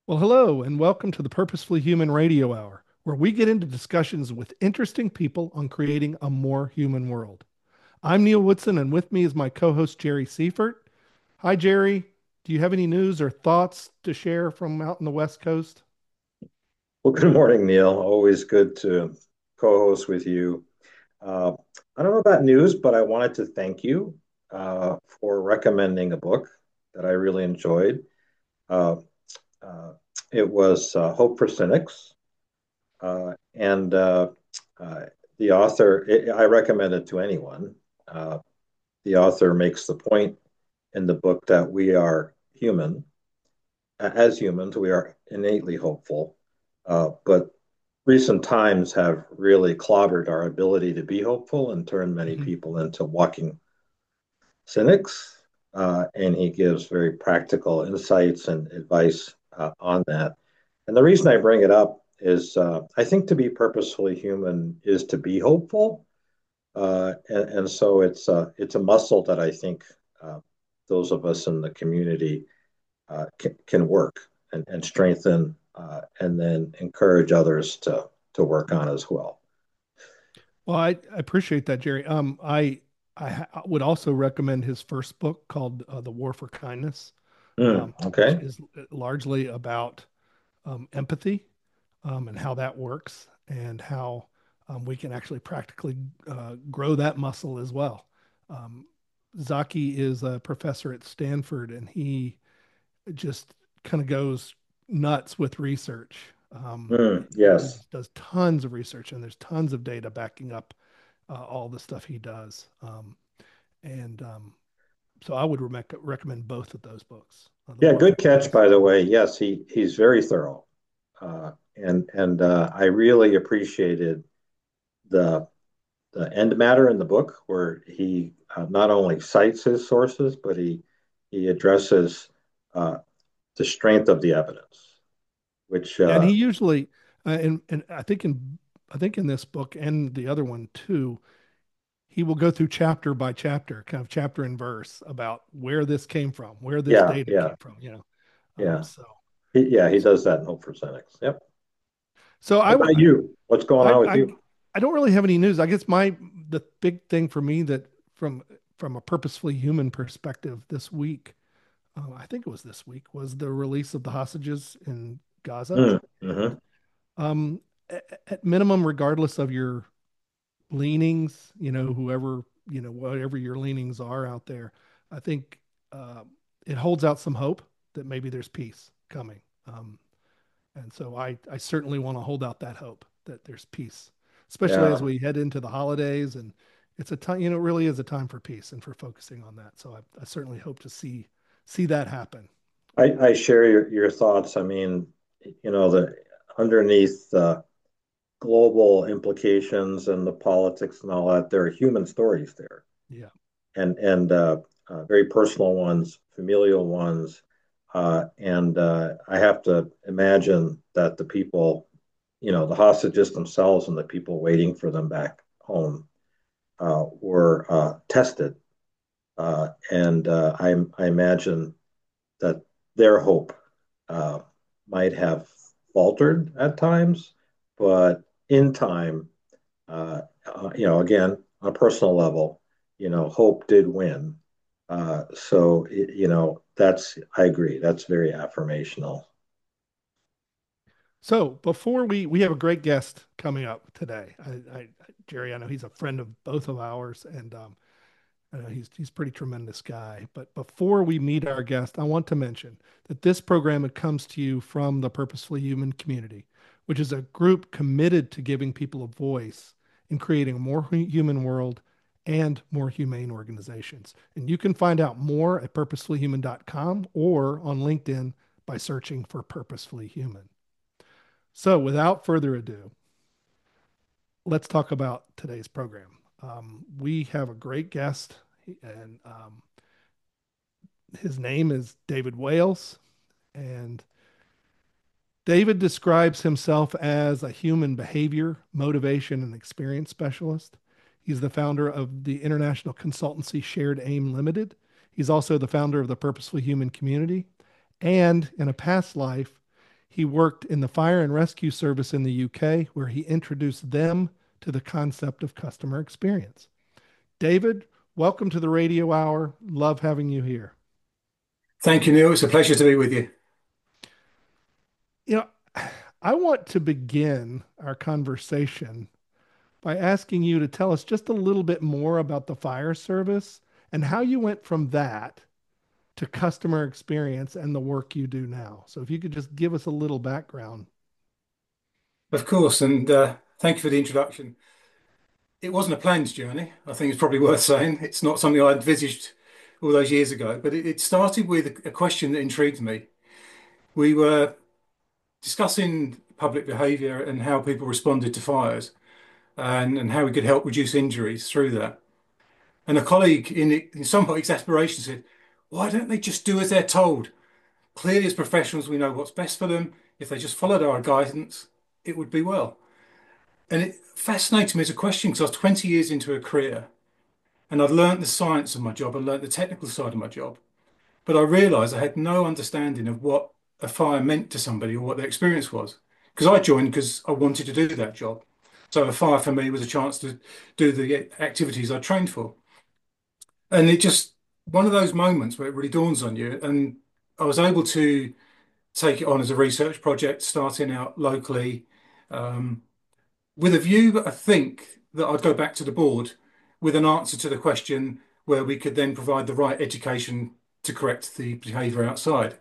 Well, hello, and welcome to the Purposefully Human Radio Hour, where we get into discussions with interesting people on creating a more human world. I'm Neil Woodson, and with me is my co host, Jerry Seifert. Hi, Jerry. Do you have any news or thoughts to share from out in the West Coast? Well, good morning, Neil. Always good to co-host with you. Uh, I don't know about news, but I wanted to thank you for recommending a book that I really enjoyed. Uh, uh, it was Hope for Cynics, and uh, the I recommend it to anyone. Uh, the author makes the point in the book that we are human. As humans, we are innately hopeful, but recent times have really clobbered our ability to be hopeful and turned many Mhm. people into walking cynics. And he gives very practical insights and advice on that. And the reason I bring it up is I think to be purposefully human is to be hopeful. And so it's a muscle that I think those of us in the community can work and strengthen and then encourage others to work on as well. Well, I appreciate that, Jerry. I would also recommend his first book called The War for Kindness, which Okay. is largely about empathy and how that works and how we can actually practically grow that muscle as well. Um, Zaki is a professor at Stanford, and he just kind of goes nuts with research. He Yes. just does tons of research, and there's tons of data backing up all the stuff he does. And so I would recommend both of those books, The Yeah, War for good catch, Kindness. by the way. Yes, he's very thorough. And I really appreciated the the end matter in the book where he not only cites his sources, but he addresses uh, the strength of the evidence, which Yeah, and he usually, and I think in this book and the other one too, he will go through chapter by chapter, kind of chapter and verse about where this came from, where this yeah, data yeah, came from. yeah. So He so does that in Hope for Cynics. Yep. so How about you? What's going on with I you? I don't really have any news. I guess the big thing for me that from a purposefully human perspective this week, I think it was this week, was the release of the hostages in Gaza. Mm-hmm. And at minimum, regardless of your leanings, whoever, whatever your leanings are out there, I think it holds out some hope that maybe there's peace coming. And so I certainly want to hold out that hope that there's peace, especially as Yeah, we head into the holidays. And it's a time, it really is a time for peace and for focusing on that. So I certainly hope to see that happen. I share your thoughts. I mean, the underneath the global implications and the politics and all that, there are human stories there, Yeah. and very personal ones, familial ones, and I have to imagine that the people, the hostages themselves and the people waiting for them back home, were tested, and I imagine that their hope uh, might have faltered at times, but in time, again, on a personal level, hope did win. So I agree. That's very affirmational. So before we have a great guest coming up today. Jerry, I know he's a friend of both of ours, and I know he's a pretty tremendous guy. But before we meet our guest, I want to mention that this program comes to you from the Purposefully Human Community, which is a group committed to giving people a voice in creating a more human world and more humane organizations. And you can find out more at purposefullyhuman.com or on LinkedIn by searching for Purposefully Human. So without further ado, let's talk about today's program. We have a great guest, and his name is David Wales. And David describes himself as a human behavior, motivation, and experience specialist. He's the founder of the international consultancy Shared Aim Limited. He's also the founder of the Purposefully Human Community. And in a past life, He worked in the fire and rescue service in the UK, where he introduced them to the concept of customer experience. David, welcome to the Radio Hour. Love having you here. Thank you, Neil. It's a pleasure to be with you. You know, I want to begin our conversation by asking you to tell us just a little bit more about the fire service and how you went from that to customer experience and the work you do now. So if you could just give us a little background. Of course, and thank you for the introduction. It wasn't a planned journey. I think it's probably worth saying. It's not something I envisaged all those years ago, but it started with a question that intrigued me. We were discussing public behaviour and how people responded to fires and how we could help reduce injuries through that. And a colleague, in somewhat exasperation, said, "Why don't they just do as they're told? Clearly, as professionals, we know what's best for them. If they just followed our guidance, it would be well." And it fascinated me as a question because I was 20 years into a career and I'd learnt the science of my job and learnt the technical side of my job. But I realised I had no understanding of what a fire meant to somebody or what their experience was. Because I joined because I wanted to do that job. So a fire for me was a chance to do the activities I trained for. And it just, one of those moments where it really dawns on you. And I was able to take it on as a research project, starting out locally, um, with a view, I think, that I'd go back to the board with an answer to the question where we could then provide the right education to correct the behaviour outside.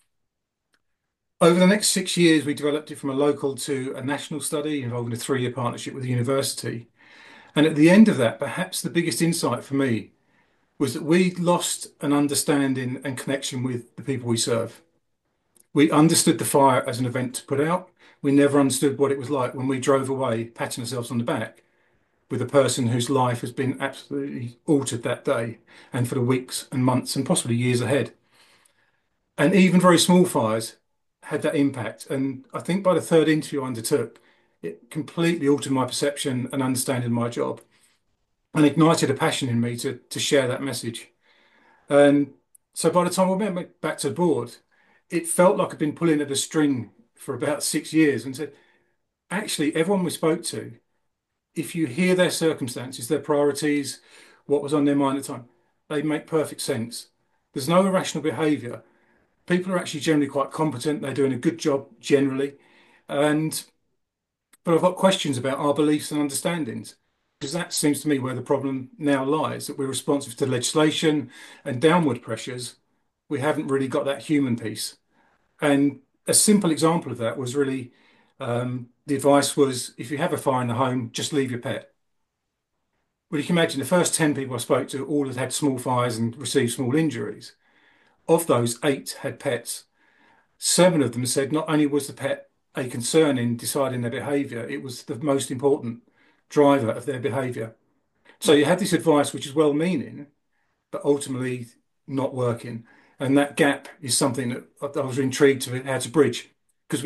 Over the next 6 years, we developed it from a local to a national study involving a 3-year partnership with the university. And at the end of that, perhaps the biggest insight for me was that we'd lost an understanding and connection with the people we serve. We understood the fire as an event to put out. We never understood what it was like when we drove away, patting ourselves on the back with a person whose life has been absolutely altered that day and for the weeks and months and possibly years ahead. And even very small fires had that impact. And I think by the third interview I undertook, it completely altered my perception and understanding of my job and ignited a passion in me to share that message. And so by the time I went back to the board, it felt like I'd been pulling at a string for about 6 years and said, actually, everyone we spoke to, if you hear their circumstances, their priorities, what was on their mind at the time, they make perfect sense. There's no irrational behaviour. People are actually generally quite competent. They're doing a good job generally. And but I've got questions about our beliefs and understandings because that seems to me where the problem now lies, that we're responsive to legislation and downward pressures. We haven't really got that human piece. And a simple example of that was really the advice was if you have a fire in the home, just leave your pet. Well, you can imagine the first 10 people I spoke to all had small fires and received small injuries. Of those, 8 had pets. 7 of them said not only was the pet a concern in deciding their behaviour, it was the most important driver of their behaviour. So you had this advice which is well-meaning, but ultimately not working. And that gap is something that I was intrigued to how to bridge because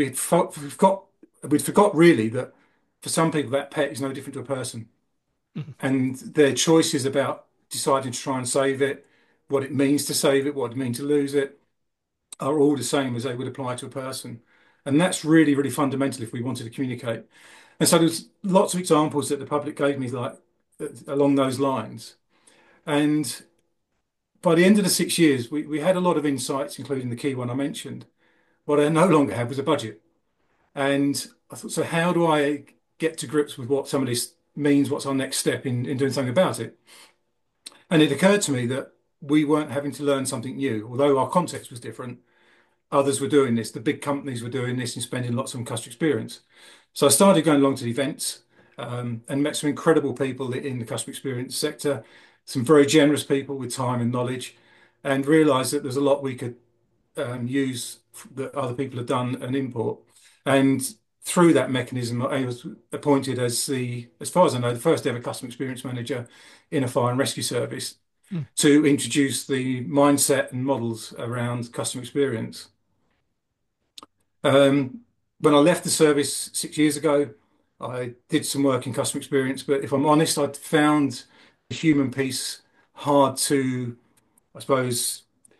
we'd forgot really that for some people that pet is no different to a person, Mhm. and their choices about deciding to try and save it, what it means to save it, what it means to lose it, are all the same as they would apply to a person. And that's really, really fundamental if we wanted to communicate. And so there's lots of examples that the public gave me like along those lines. And by the end of the 6 years, we had a lot of insights, including the key one I mentioned. What I no longer had was a budget. And I thought, so how do I get to grips with what some of this means? What's our next step in doing something about it? And it occurred to me that we weren't having to learn something new, although our context was different. Others were doing this. The big companies were doing this and spending lots on customer experience. So I started going along to the events and met some incredible people in the customer experience sector, some very generous people with time and knowledge, and realised that there's a lot we could use that other people have done and import. And through that mechanism, I was appointed as far as I know, the first ever customer experience manager in a fire and rescue service Mm. to introduce the mindset and models around customer experience. Um, when I left the service 6 years ago, I did some work in customer experience, but if I'm honest, I'd found the human piece hard to, I suppose,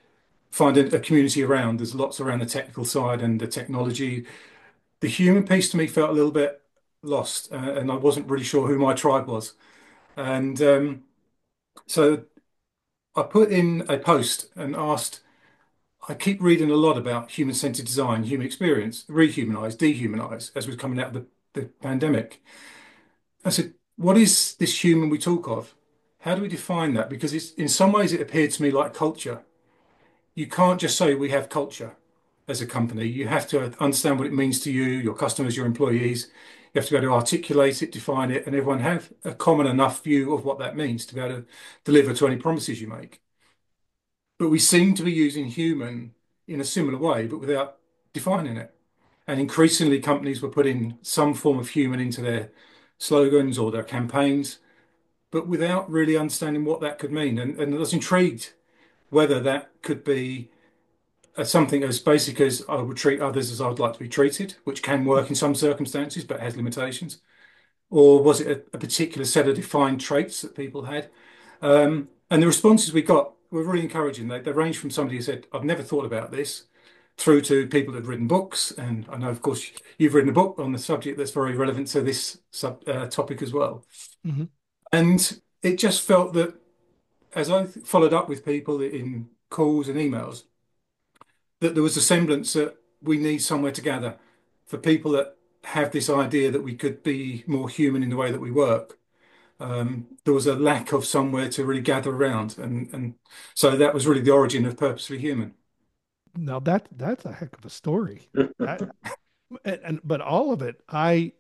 find a community around. There's lots around the technical side and the technology. The human piece to me felt a little bit lost, and I wasn't really sure who my tribe was. And so I put in a post and asked, I keep reading a lot about human-centered design, human experience, rehumanize, dehumanize, as we're coming out of the pandemic. I said, what is this human we talk of? How do we define that? Because it's, in some ways it appeared to me like culture. You can't just say we have culture as a company. You have to understand what it means to you, your customers, your employees. You have to be able to articulate it, define it, and everyone have a common enough view of what that means to be able to deliver to any promises you make. But we seem to be using human in a similar way, but without defining it. And increasingly, companies were putting some form of human into their slogans or their campaigns, but without really understanding what that could mean. And I was intrigued whether that could be something as basic as I would treat others as I would like to be treated, which can work in some circumstances but has limitations, or was it a particular set of defined traits that people had? And the responses we got were really encouraging. They ranged from somebody who said, I've never thought about this, through to people that had written books. And I know, of course, you've written a book on the subject that's very relevant to this topic as well. Hmm. And it just felt that as I followed up with people in calls and emails, that there was a semblance that we need somewhere to gather for people that have this idea that we could be more human in the way that we work. There was a lack of somewhere to really gather around, and so that was really the origin of Purposely Human. Now that's a heck of a story. I, and but all of it,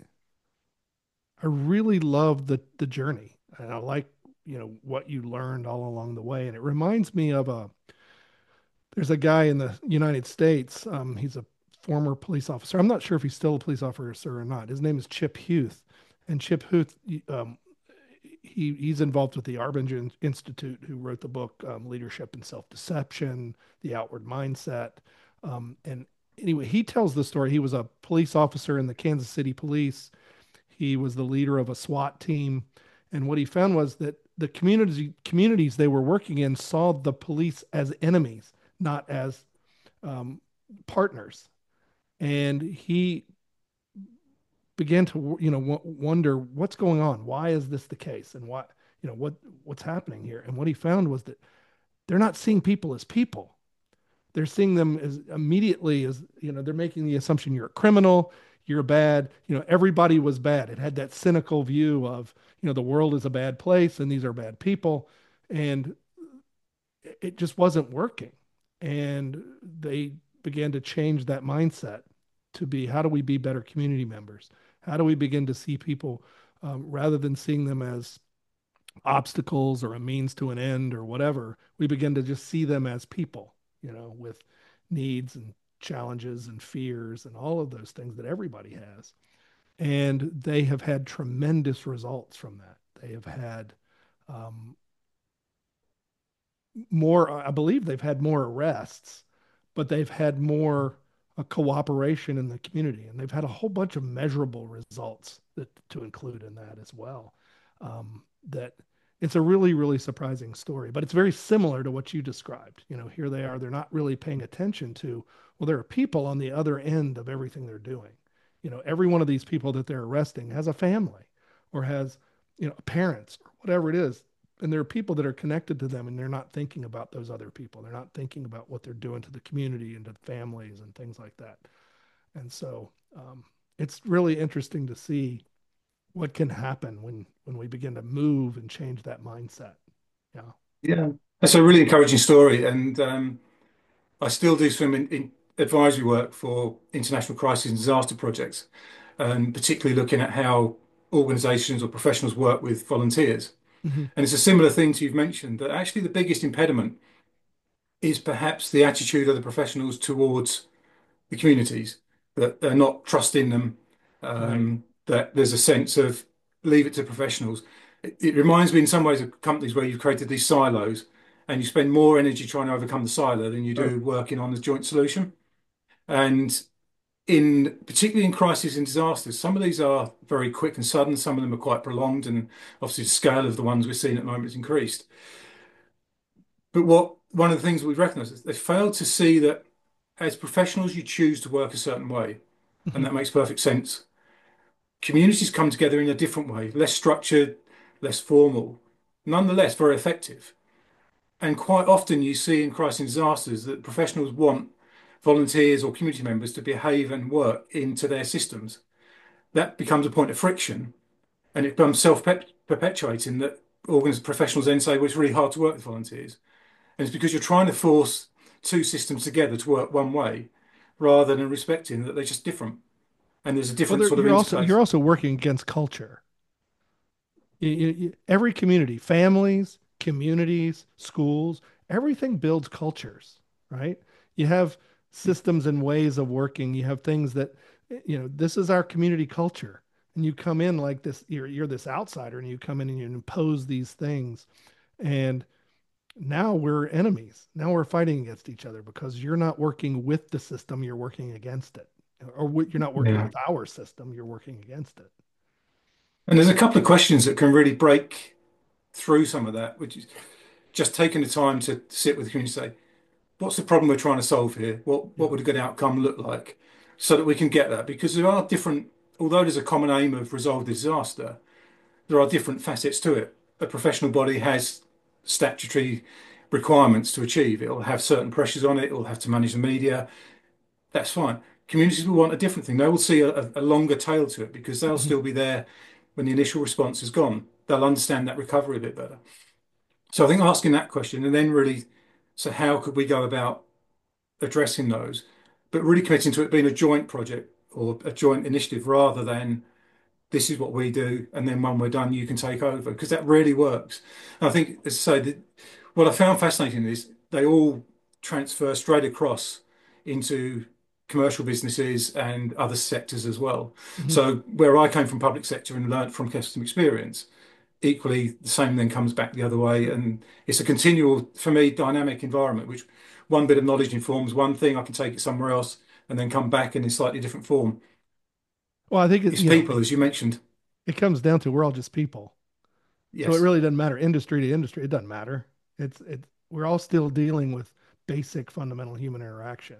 I really love the journey, and I like what you learned all along the way, and it reminds me of a there's a guy in the United States. He's a former police officer. I'm not sure if he's still a police officer or not. His name is Chip Huth, and Chip Huth, he's involved with the Arbinger Institute, who wrote the book Leadership and Self-Deception, The Outward Mindset. And anyway, he tells the story. He was a police officer in the Kansas City Police. He was the leader of a SWAT team, and what he found was that the communities they were working in saw the police as enemies, not as um, partners. And he began to wonder what's going on. Why is this the case? And what's happening here? And what he found was that they're not seeing people as people. They're seeing them as immediately as they're making the assumption you're a criminal, you're bad. Everybody was bad. It had that cynical view of the world is a bad place and these are bad people, and it just wasn't working. And they began to change that mindset to be, how do we be better community members? How do we begin to see people rather than seeing them as obstacles or a means to an end or whatever? We begin to just see them as people, with needs and challenges and fears and all of those things that everybody has. And they have had tremendous results from that. They have had um, more, I believe they've had more arrests, but they've had more cooperation in the community. And they've had a whole bunch of measurable results to include in that as well. That it's a really, really surprising story, but it's very similar to what you described. Here they are, they're not really paying attention to, well, there are people on the other end of everything they're doing. Every one of these people that they're arresting has a family or has, parents or whatever it is. And there are people that are connected to them, and they're not thinking about those other people. They're not thinking about what they're doing to the community and to families and things like that. And so it's really interesting to see what can happen when we begin to move and change that mindset. Yeah. Yeah, that's a really encouraging story, and I still do some in advisory work for international crisis and disaster projects, and particularly looking at how organisations or professionals work with volunteers. Hmm. And it's a similar thing to you've mentioned that actually the biggest impediment is perhaps the attitude of the professionals towards the communities, that they're not trusting them, Right. that there's a sense of leave it to professionals. It reminds me in some ways of companies where you've created these silos and you spend more energy trying to overcome the silo than you Sure. do working on the joint solution. And in particularly in crises and disasters, some of these are very quick and sudden, some of them are quite prolonged, and obviously the scale of the ones we're seeing at the moment has increased. But what one of the things we've recognised is they failed to see that as professionals, you choose to work a certain way, and Mhm. that makes perfect sense. Communities come together in a different way, less structured, less formal, nonetheless very effective. And quite often you see in crisis and disasters that professionals want volunteers or community members to behave and work into their systems. That becomes a point of friction and it becomes self-perpetuating that professionals then say, well, it's really hard to work with volunteers. And it's because you're trying to force two systems together to work one way rather than respecting that they're just different. And there's a Well, different sort of you're interface. also working against culture. Every community, families, communities, schools, everything builds cultures, right? You have systems and ways of working. You have things that, this is our community culture. And you come in like this, you're this outsider and you come in and you impose these things. And now we're enemies. Now we're fighting against each other because you're not working with the system, you're working against it. You're not working Yeah. with our system, you're working against it. And there's a couple of questions that can really break through some of that, which is just taking the time to sit with the community and say, what's the problem we're trying to solve here? What Yeah. would a good outcome look like? So that we can get that. Because there are different, although there's a common aim of resolve the disaster, there are different facets to it. A professional body has statutory requirements to achieve. It'll have certain pressures on it. It'll have to manage the media. That's fine. Communities will want a different thing. They will see a longer tail to it because they'll Mhm. still be there when the initial response is gone. They'll understand that recovery a bit better. So I think asking that question and then really, so how could we go about addressing those, but really committing to it being a joint project or a joint initiative rather than this is what we do, and then when we're done, you can take over because that really works. And I think, as I say, what I found fascinating is they all transfer straight across into commercial businesses and other sectors as well. Mhm. So where I came from public sector and learned from customer experience, equally the same then comes back the other way, and it's a continual, for me, dynamic environment, which one bit of knowledge informs one thing, I can take it somewhere else and then come back in a slightly different form. Well, I think It's people, as you mentioned. it comes down to we're all just people. So it Yes. really doesn't matter industry to industry. It doesn't matter. We're all still dealing with basic fundamental human interaction,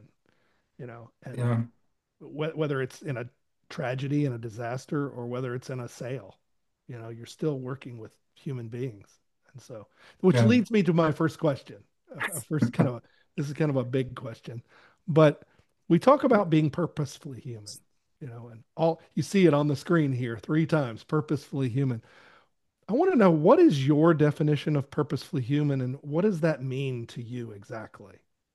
and Yeah. whether it's in a tragedy and a disaster or whether it's in a sale, you're still working with human beings. And so, which Yeah. leads me to my first question. First kind of this is kind of a big question, but we talk about being purposefully human, and all you see it on the screen here three times, purposefully human. I want to know, what is your definition of purposefully human and what does that mean to you exactly?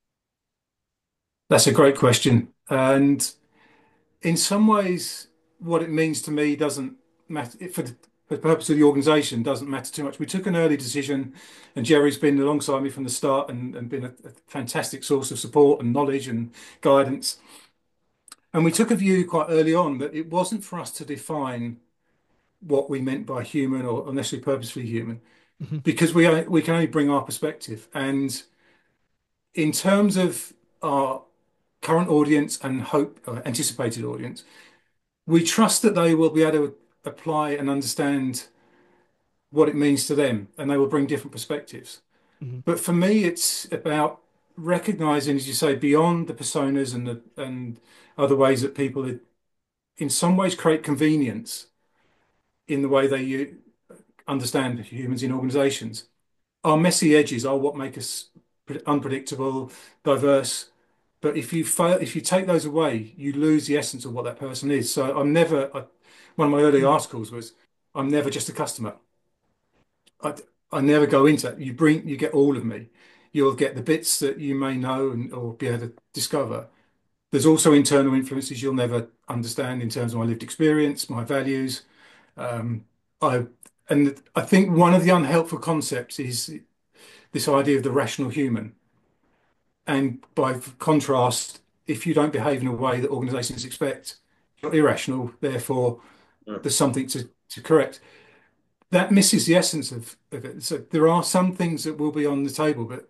That's a great question. And in some ways, what it means to me doesn't matter for the purpose of the organization, doesn't matter too much. We took an early decision, and Jerry's been alongside me from the start and been a fantastic source of support and knowledge and guidance. And we took a view quite early on that it wasn't for us to define what we meant by human or necessarily purposefully human, Mhm. because we can only bring our perspective. And in terms of our current audience and hope anticipated audience, we trust that they will be able to apply and understand what it means to them, and they will bring different perspectives. Mhm. But for me, it's about recognizing, as you say, beyond the personas and other ways that people in some ways create convenience in the way they understand humans in organizations. Our messy edges are what make us unpredictable, diverse. But if you take those away, you lose the essence of what that person is. So one of my early articles was, I'm never just a customer. I, I never go into it. You get all of me. You'll get the bits that you may know or be able to discover. There's also internal influences you'll never understand in terms of my lived experience, my values. Um, I and I think one of the unhelpful concepts is this idea of the rational human. And by contrast, if you don't behave in a way that organizations expect, you're irrational, therefore Mm. there's something to correct. That misses the essence of it. So there are some things that will be on the table, but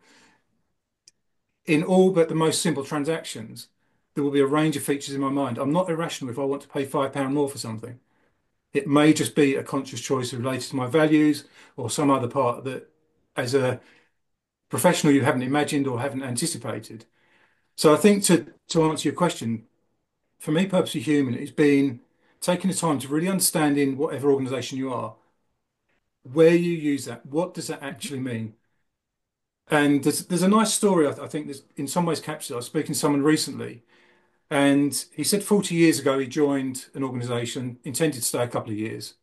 in all but the most simple transactions, there will be a range of features in my mind. I'm not irrational if I want to pay £5 more for something. It may just be a conscious choice related to my values or some other part that, as a professional you haven't imagined or haven't anticipated. So I think to answer your question, for me, purposely human is being taking the time to really understand in whatever organization you are, where you use that, what does that actually mean? And there's a nice story I think there's in some ways captured. I was speaking to someone recently, and he said 40 years ago he joined an organization, intended to stay a couple of years,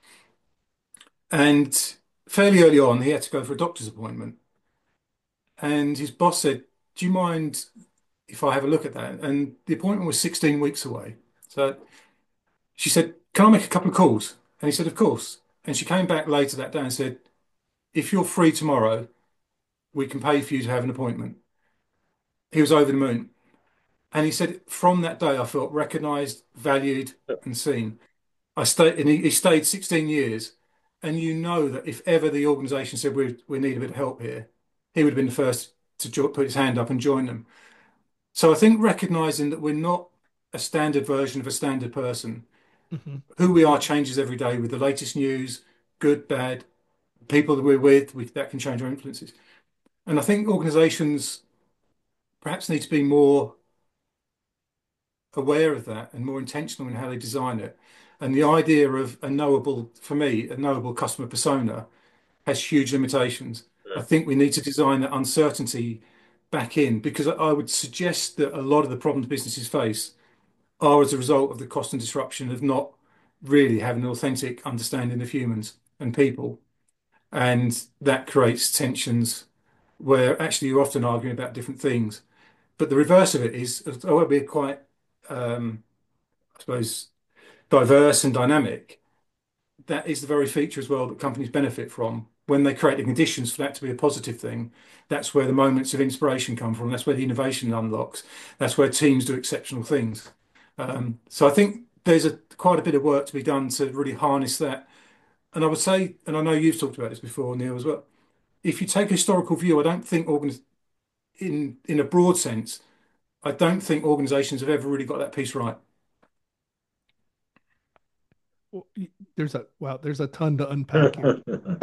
and fairly early on he had to go for a doctor's appointment. And his boss said, "Do you mind if I have a look at that?" And the appointment was 16 weeks away. So she said, "Can I make a couple of calls?" And he said, "Of course." And she came back later that day and said, "If you're free tomorrow, we can pay for you to have an appointment." He was over the moon. And he said, from that day, I felt recognized, valued, and seen. I stayed, and he stayed 16 years. And you know that if ever the organization said, we need a bit of help here, he would have been the first to put his hand up and join them. So I think recognizing that we're not a standard version of a standard person, Hmm. who we are changes every day with the latest news, good, bad, people that we're with, that can change our influences. And I think organizations perhaps need to be more aware of that and more intentional in how they design it. And the idea of a knowable, for me, a knowable customer persona has huge limitations. I think we need to design that uncertainty back in because I would suggest that a lot of the problems businesses face are as a result of the cost and disruption of not really having an authentic understanding of humans and people. And that creates tensions where actually you're often arguing about different things. But the reverse of it is, although we're quite, I suppose, diverse and dynamic, that is the very feature as well that companies benefit from. When they create the conditions for that to be a positive thing, that's where the moments of inspiration come from. That's where the innovation unlocks. That's where teams do exceptional things. So I think there's quite a bit of work to be done to really harness that. And I would say, and I know you've talked about this before, Neil, as well. If you take a historical view, I don't think in a broad sense, I don't think organisations have ever really got that piece right. Well, there's a ton to unpack here.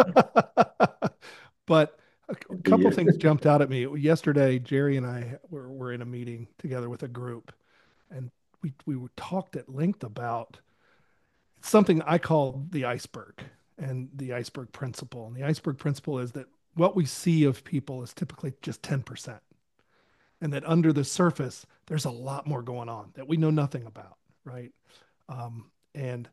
But a couple Indeed. things jumped out at me. Yesterday, Jerry and I were in a meeting together with a group, and we talked at length about something I call the iceberg and the iceberg principle. And the iceberg principle is that what we see of people is typically just 10%, and that under the surface, there's a lot more going on that we know nothing about, right? And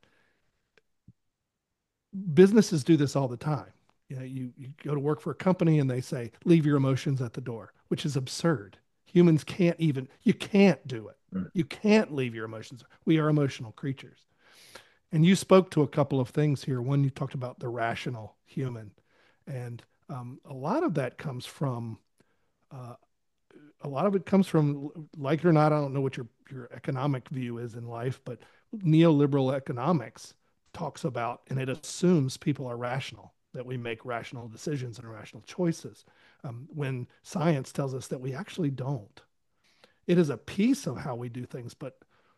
businesses do this all the time. You go to work for a company and they say, leave your emotions at the door, which is absurd. Humans can't even, you can't do it. You can't leave your emotions. We are emotional creatures. And you spoke to a couple of things here. One, you talked about the rational human. And a lot of that comes from, uh, a lot of it comes from, like it or not, I don't know what your economic view is in life, but neoliberal economics talks about, and it assumes people are rational, that we make rational decisions and rational choices, when science tells us that we actually don't. It is a piece of how we do things, but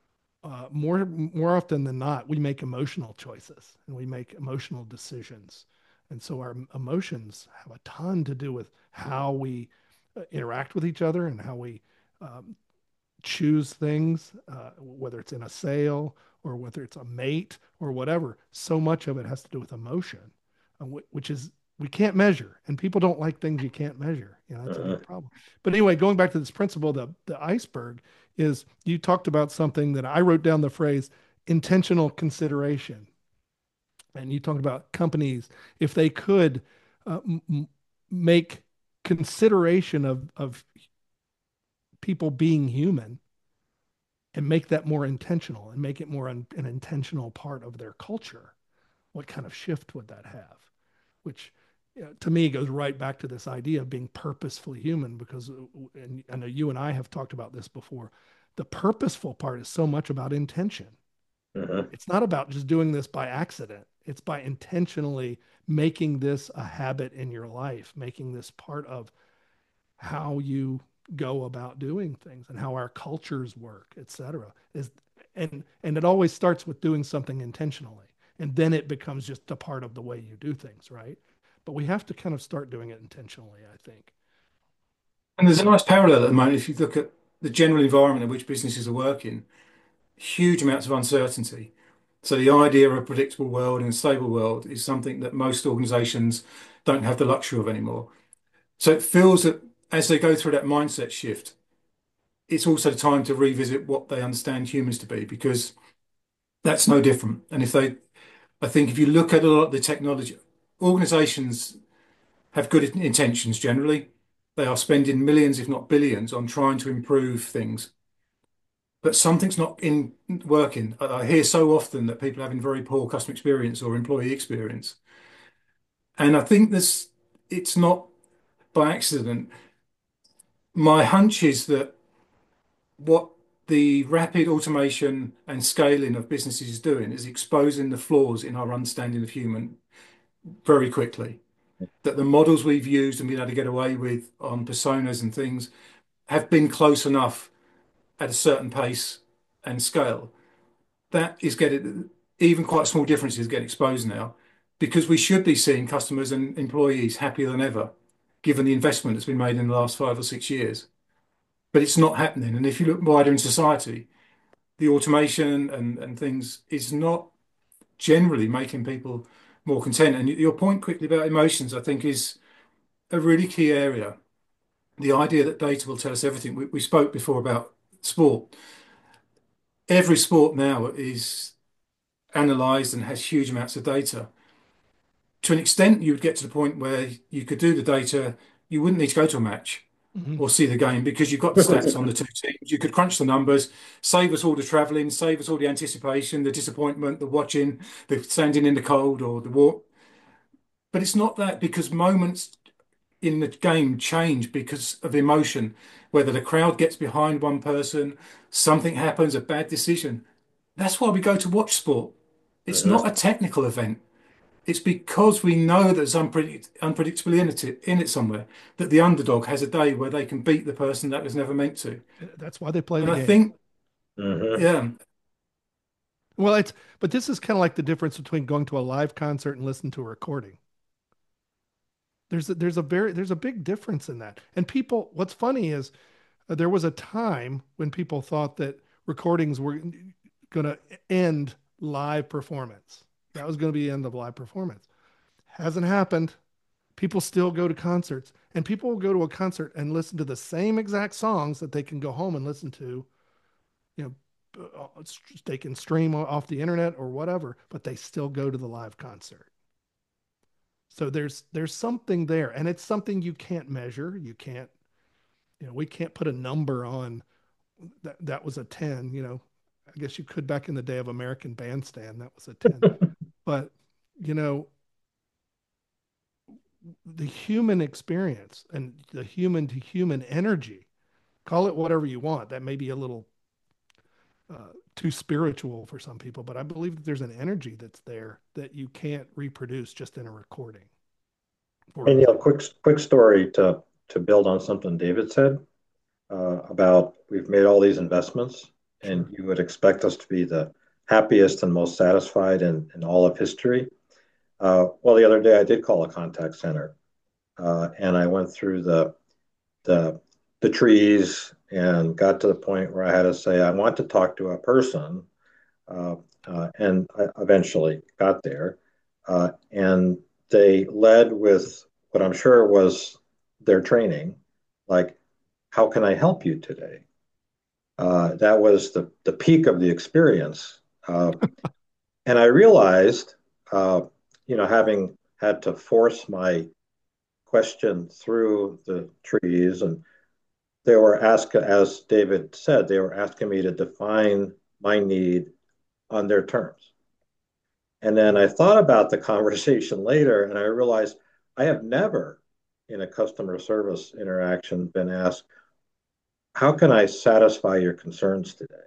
more often than not, we make emotional choices and we make emotional decisions. And so our emotions have a ton to do with how we interact with each other and how we um, choose things, whether it's in a sale or whether it's a mate or whatever. So much of it has to do with emotion, which is we can't measure, and people don't like things you can't measure. That's a Uh, big problem. But anyway, going back to this principle, the iceberg is you talked about something that I wrote down the phrase intentional consideration, and you talked about companies if they could make consideration of people being human and make that more intentional and make it more an intentional part of their culture, what kind of shift would that have? Which to me goes right back to this idea of being purposefully human because, and I know you and I have talked about this before, the purposeful part is so much about intention. uh, It's not about just doing this by accident. It's by intentionally making this a habit in your life, making this part of how you go about doing things and how our cultures work, et cetera. And it always starts with doing something intentionally. And then it becomes just a part of the way you do things, right? But we have to kind of start doing it intentionally, I think. And there's a nice parallel at the moment if you look at the general environment in which businesses are working, huge amounts of uncertainty. So the idea of a predictable world and a stable world is something that most organizations don't have the luxury of anymore. So it feels that as they go through that mindset shift, it's also time to revisit what they understand humans to be, because that's no different. And I think if you look at a lot of the technology, organizations have good intentions generally. They are spending millions, if not billions, on trying to improve things, but something's not in working. I hear so often that people are having very poor customer experience or employee experience. And I think it's not by accident. My hunch is that what the rapid automation and scaling of businesses is doing is exposing the flaws in our understanding of human very quickly. That the models we've used and been able to get away with on personas and things have been close enough at a certain pace and scale. That is getting even quite small differences get exposed now, because we should be seeing customers and employees happier than ever, given the investment that's been made in the last 5 or 6 years. But it's not happening. And if you look wider in society, the automation and things is not generally making people more content. And your point quickly about emotions, I think, is a really key area. The idea that data will tell us everything. We spoke before about sport. Every sport now is analyzed and has huge amounts of data. To an extent, you would get to the point where you could do the data, you wouldn't need to go to a match Mhm. or see the game because you've got the stats on the two teams. You could crunch the numbers, save us all the traveling, save us all the anticipation, the disappointment, the watching, the standing in the cold or the walk. But it's not that, because moments in the game change because of emotion, whether the crowd gets behind one person, something happens, a bad decision. That's why we go to watch sport. It's Mhm. not a technical event. It's because we know there's unpredictability in it somewhere, that the underdog has a day where they can beat the person that was never meant to. That's why they play And the I game. think, Mhm. yeah, Well, but this is kind of like the difference between going to a live concert and listening to a recording. There's a big difference in that. And people, what's funny is there was a time when people thought that recordings were going to end live performance. That was going to be the end of live performance. Hasn't happened. People still go to concerts, and people will go to a concert and listen to the same exact songs that they can go home and listen to, you know, they can stream off the internet or whatever, but they still go to the live concert. So there's something there, and it's something you can't measure. You can't, we can't put a number on that was a 10, I guess you could back in the day of American Bandstand, that was a 10. But, you know, the human experience and the human to human energy, call it whatever you want. That may be a little too spiritual for some people, but I believe that there's an energy that's there that you can't reproduce just in a recording, for And example. quick story to build on something David said about we've made all these investments, and Sure. you would expect us to be the happiest and most satisfied in all of history. Well, the other day I did call a contact center, and I went through the the trees and got to the point where I had to say I want to talk to a person, uh, and I eventually got there. And they led with what I'm sure was their training, like, "How can I help you today?" That was the peak of the experience, and I realized, uh, having had to force my question through the trees, and they were asking, as David said, they were asking me to define my need on their terms. And then I thought about the conversation later, and I realized I have never in a customer service interaction been asked, "How can I satisfy your concerns today?"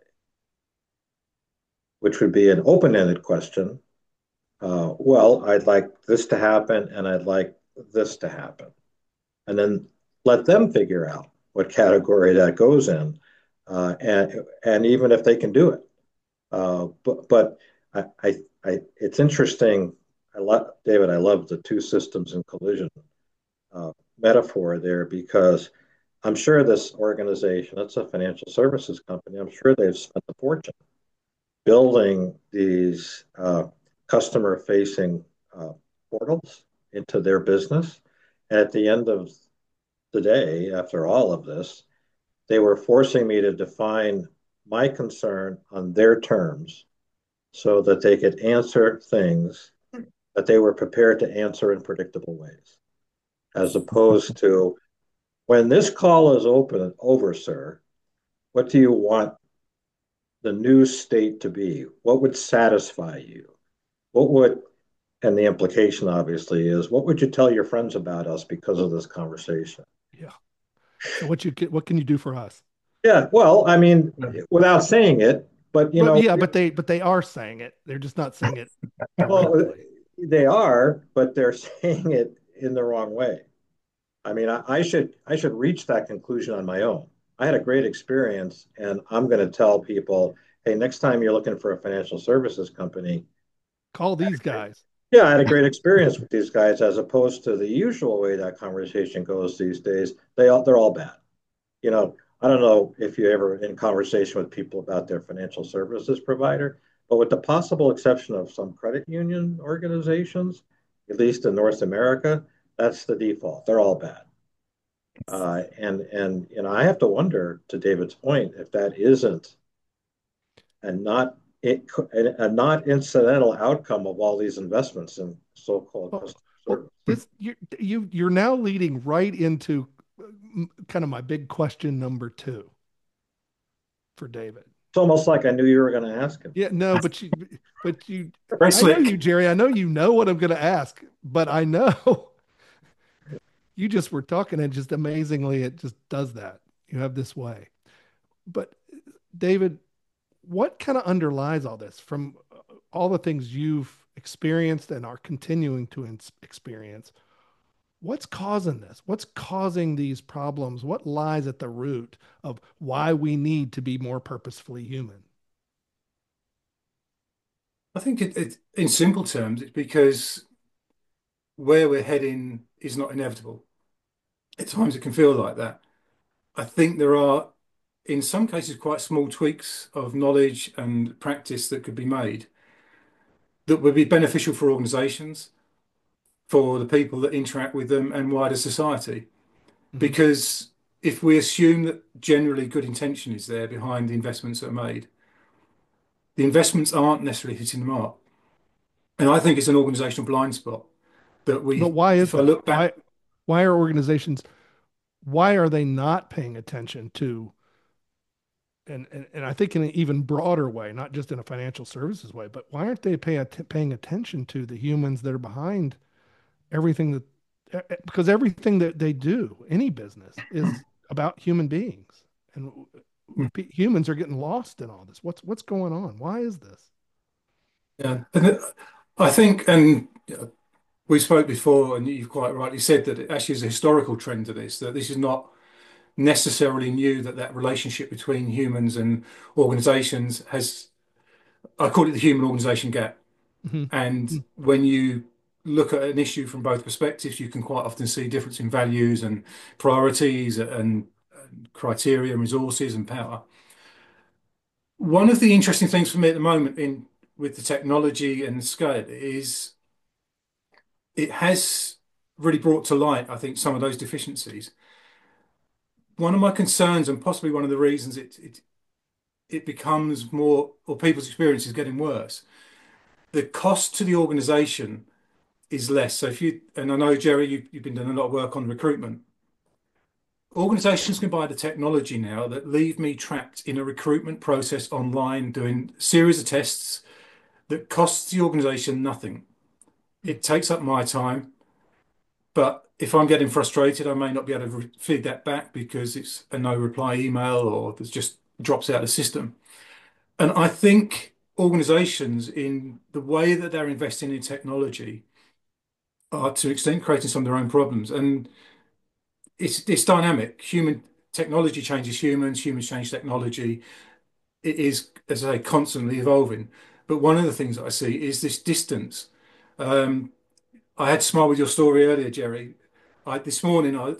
Which would be an open ended question. Well, I'd like this to happen, and I'd like this to happen. And then let them figure out what category that goes in, and even if they can do it. But it's interesting. I love David. I love the two systems in collision metaphor there, because I'm sure this organization, it's a financial services company, I'm sure they've spent a fortune building these customer facing portals into their business. And at the end of the day, after all of this, they were forcing me to define my concern on their terms so that they could answer things that they were prepared to answer in predictable ways, as opposed to when this call is open over, sir, what do you want the new state to be? What would satisfy you? What would, and the implication obviously is, what would you tell your friends about us because of this conversation? Yeah. So what can you do for us? Yeah, well, I mean, without saying it, but But yeah, but they are saying it. They're just not saying it well, directly. they are, but they're saying it in the wrong way. I mean, I should reach that conclusion on my own. I had a great experience, and I'm going to tell people, hey, next time you're looking for a financial services company, Call these guys. yeah, I had a great experience with these guys, as opposed to the usual way that conversation goes theythey're all bad. You know, I don't know if you're ever in conversation with people about their financial services provider, but with the possible exception of some credit union organizations, at least in North America, that's the default. They're all bad. And I have to wonder, to David's point, if that isn't a not it, a not incidental outcome of all these investments in so-called Well, customer well, service. this you're now leading right into kind of my big question number two for David. It's almost like I knew you were going to ask him. Yeah, no, but you, Very I know you, slick. Jerry. I know you know what I'm going to ask, but I know you just were talking and just amazingly, it just does that. You have this way. But David, what kind of underlies all this from all the things you've experienced and are continuing to experience? What's causing this? What's causing these problems? What lies at the root of why we need to be more purposefully human? I think in simple terms, it's because where we're heading is not inevitable. At times it can feel like that. I think there are, in some cases, quite small tweaks of knowledge and practice that could be made that would be beneficial for organizations, for the people that interact with them, and wider society. Mhm. Because if we assume that generally good intention is there behind the investments that are made, the investments aren't necessarily hitting the mark. And I think it's an organizational blind spot that But we, why is if I that? look back, Why are organizations, why are they not paying attention to, and I think in an even broader way, not just in a financial services way, but why aren't they paying attention to the humans that are behind everything that, because everything that they do, any business, is about human beings, and humans are getting lost in all this. What's going on? Why is this? yeah, and I think, and we spoke before, and you've quite rightly said that it actually is a historical trend to this, that this is not necessarily new, that that relationship between humans and organizations has, I call it the human organization gap. Mhm. And Mhm. when you look at an issue from both perspectives, you can quite often see difference in values and priorities and criteria and resources and power. One of the interesting things for me at the moment in with the technology and scale is it has really brought to light, I think, some of those deficiencies. One of my concerns, and possibly one of the reasons it becomes more, or people's experience is getting worse, the cost to the organization is less. So if you, and I know, Jerry, you've been doing a lot of work on recruitment. Organizations can buy the technology now that leave me trapped in a recruitment process online, doing a series of tests that costs the organization nothing. It takes up my time, but if I'm getting frustrated, I may not be able to feed that back because it's a no reply email or it just drops out of the system. And I think organizations, in the way that they're investing in technology, are to an extent creating some of their own problems. And it's dynamic. Human technology changes humans, humans change technology. It is, as I say, constantly evolving. But one of the things that I see is this distance. Um, I had to smile with your story earlier, Jerry. This morning,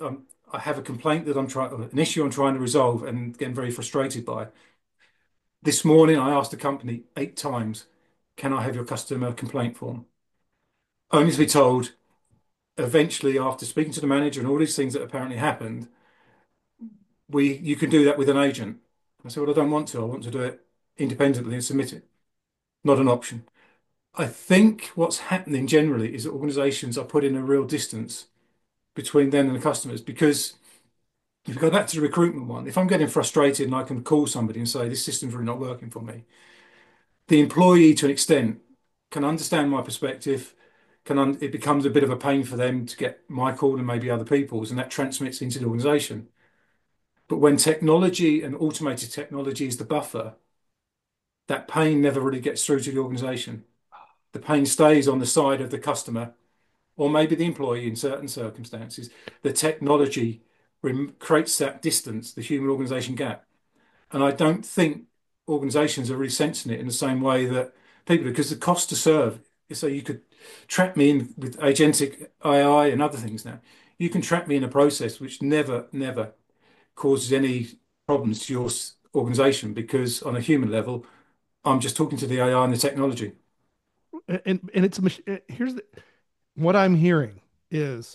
I have a complaint that I'm trying, an issue I'm trying to resolve and getting very frustrated by. This morning, I asked the company 8 times, can I have your customer complaint form? Only to be told eventually, after speaking to the manager and all these things that apparently happened, you can do that with an agent. I said, well, I don't want to. I want to do it independently and submit it. Not an option. I think what's happening generally is that organizations are putting a real distance between them and the customers because if you go back to the recruitment one, if I'm getting frustrated and I can call somebody and say, this system's really not working for me, the employee to an extent can understand my perspective, it becomes a bit of a pain for them to get my call and maybe other people's, and that transmits into the organization. But when technology and automated technology is the buffer, that pain never really gets through to the organization. The pain stays on the side of the customer or maybe the employee in certain circumstances. The technology creates that distance, the human organization gap. And I don't think organizations are really sensing it in the same way that people, because the cost to serve, so you could trap me in with agentic AI and other things now. You can trap me in a process which never causes any problems to your organization because on a human level, I'm just talking to the AI and the technology. And it's a here's what I'm hearing is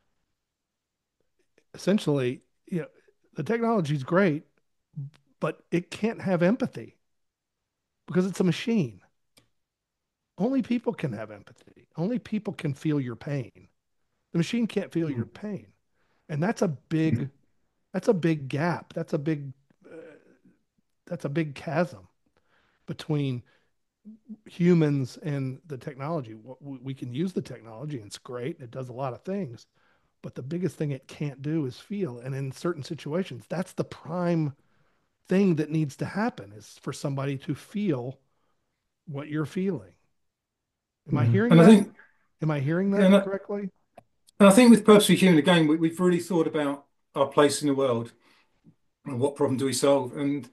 essentially, the technology is great, but it can't have empathy because it's a machine. Only people can have empathy. Only people can feel your pain. The machine can't feel your Mm. pain. And that's a big gap. Uh, that's a big chasm between humans and the technology. We can use the technology and it's great. It does a lot of things, but the biggest thing it can't do is feel. And in certain situations, that's the prime thing that needs to happen is for somebody to feel what you're feeling. Am I Mm. hearing And I that? think, Am I hearing yeah, and that I, correctly? and I think with Purposely Human again, we've really thought about our place in the world and what problem do we solve. And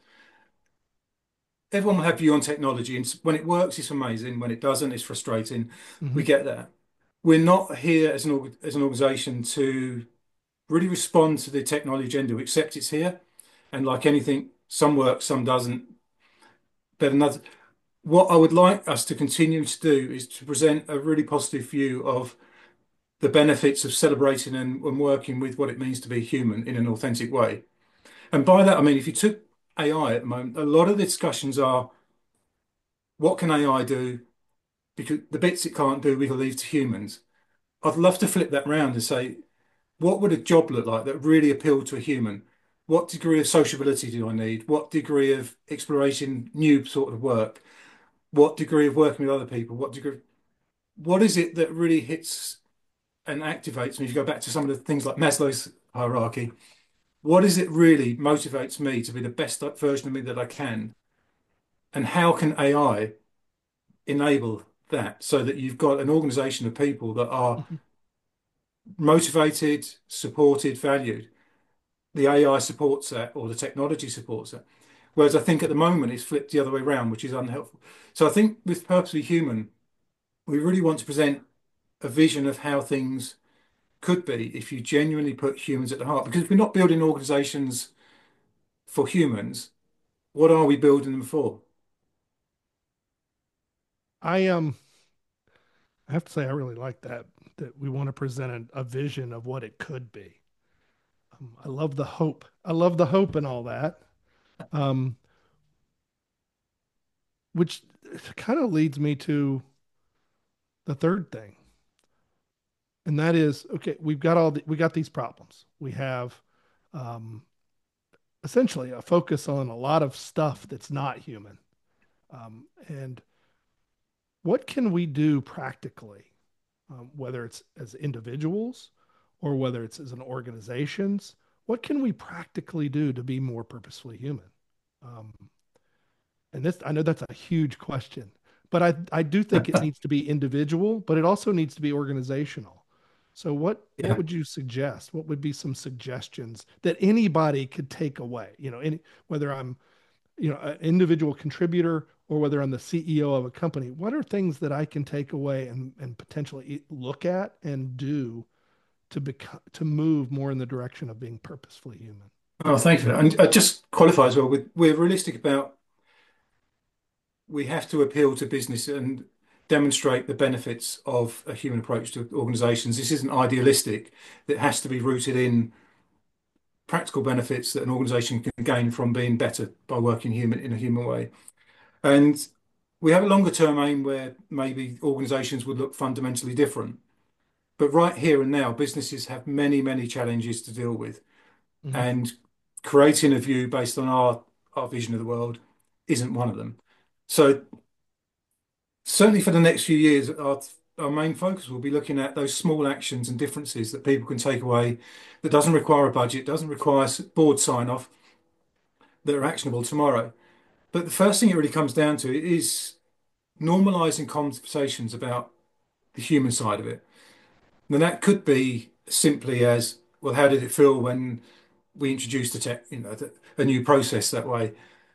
everyone will have view on technology, and when it works, it's amazing. When it doesn't, it's frustrating. Hmm. We get that. We're not here as as an organization to really respond to the technology agenda, except it's here. And like anything, some works, some doesn't. But another, what I would like us to continue to do is to present a really positive view of the benefits of celebrating and working with what it means to be human in an authentic way. And by that, I mean, if you took AI at the moment, a lot of the discussions are what can AI do? Because the bits it can't do, we can leave to humans. I'd love to flip that round and say, what would a job look like that really appealed to a human? What degree of sociability do I need? What degree of exploration, new sort of work? What degree of working with other people? What is it that really hits and activates me? If you go back to some of the things like Maslow's hierarchy, what is it really motivates me to be the best version of me that I can? And how can AI enable that so that you've got an organization of people that are Hmm. motivated, supported, valued? The AI supports that or the technology supports that. Whereas I think at the moment it's flipped the other way around, which is unhelpful. So I think with Purposely Human, we really want to present a vision of how things could be if you genuinely put humans at the heart. Because if we're not building organizations for humans, what are we building them for? I I have to say I really like that we want to present a vision of what it could be. I love the hope. I love the hope and all that. Um, which kind of leads me to the third thing, and that is okay. We got these problems. We have um, essentially a focus on a lot of stuff that's not human. And what can we do practically, whether it's as individuals or whether it's as an organizations? What can we practically do to be more purposefully human? Um, and this, I know that's a huge question, but I do think it needs to be individual, but it also needs to be organizational. So what Yeah. would you suggest? What would be some suggestions that anybody could take away? Whether I'm an individual contributor or whether I'm the CEO of a company, what are things that I can take away and potentially look at and do to move more in the direction of being purposefully human. Oh, thank you for that. And just qualify as well, we're realistic about we have to appeal to business and demonstrate the benefits of a human approach to organizations. This isn't idealistic. It has to be rooted in practical benefits that an organization can gain from being better by working in a human way. And we have a longer term aim where maybe organizations would look fundamentally different. But right here and now, businesses have many, many challenges to deal with. Mhm. And creating a view based on our vision of the world isn't one of them. So certainly for the next few years, our main focus will be looking at those small actions and differences that people can take away that doesn't require a budget, doesn't require board sign off, that are actionable tomorrow. But the first thing it really comes down to is normalizing conversations about the human side of it. And that could be simply as, well, how did it feel when we introduced a new process that way?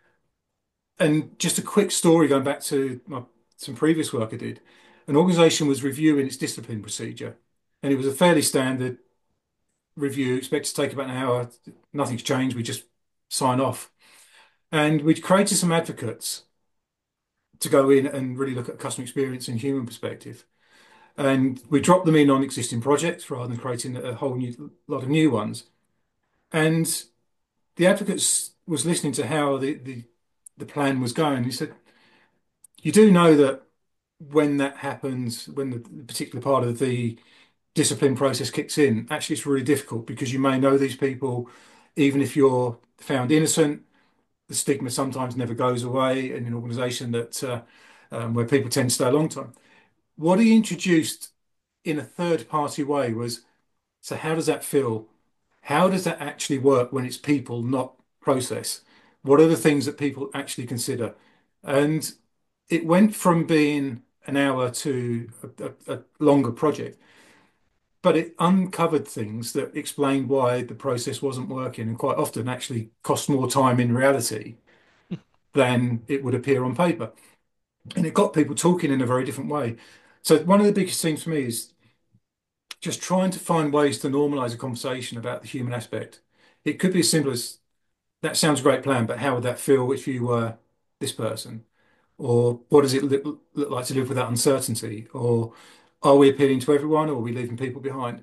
And just a quick story going back to some previous work I did. An organization was reviewing its discipline procedure, and it was a fairly standard review, expected to take about an hour. Nothing's changed. We just sign off. And we'd created some advocates to go in and really look at customer experience and human perspective. And we dropped them in on existing projects rather than creating a whole new lot of new ones. And the advocates was listening to how the plan was going. He said, you do know that when that happens, when the particular part of the discipline process kicks in, actually it's really difficult because you may know these people, even if you're found innocent, the stigma sometimes never goes away in an organization that where people tend to stay a long time. What he introduced in a third party way was, so how does that feel? How does that actually work when it's people, not process? What are the things that people actually consider? And it went from being an hour to a longer project, but it uncovered things that explained why the process wasn't working and quite often actually cost more time in reality than it would appear on paper. And it got people talking in a very different way. So one of the biggest things for me is just trying to find ways to normalize a conversation about the human aspect. It could be as simple as that sounds a great plan, but how would that feel if you were this person? Or what does it look like to live with that uncertainty? Or are we appealing to everyone or are we leaving people behind?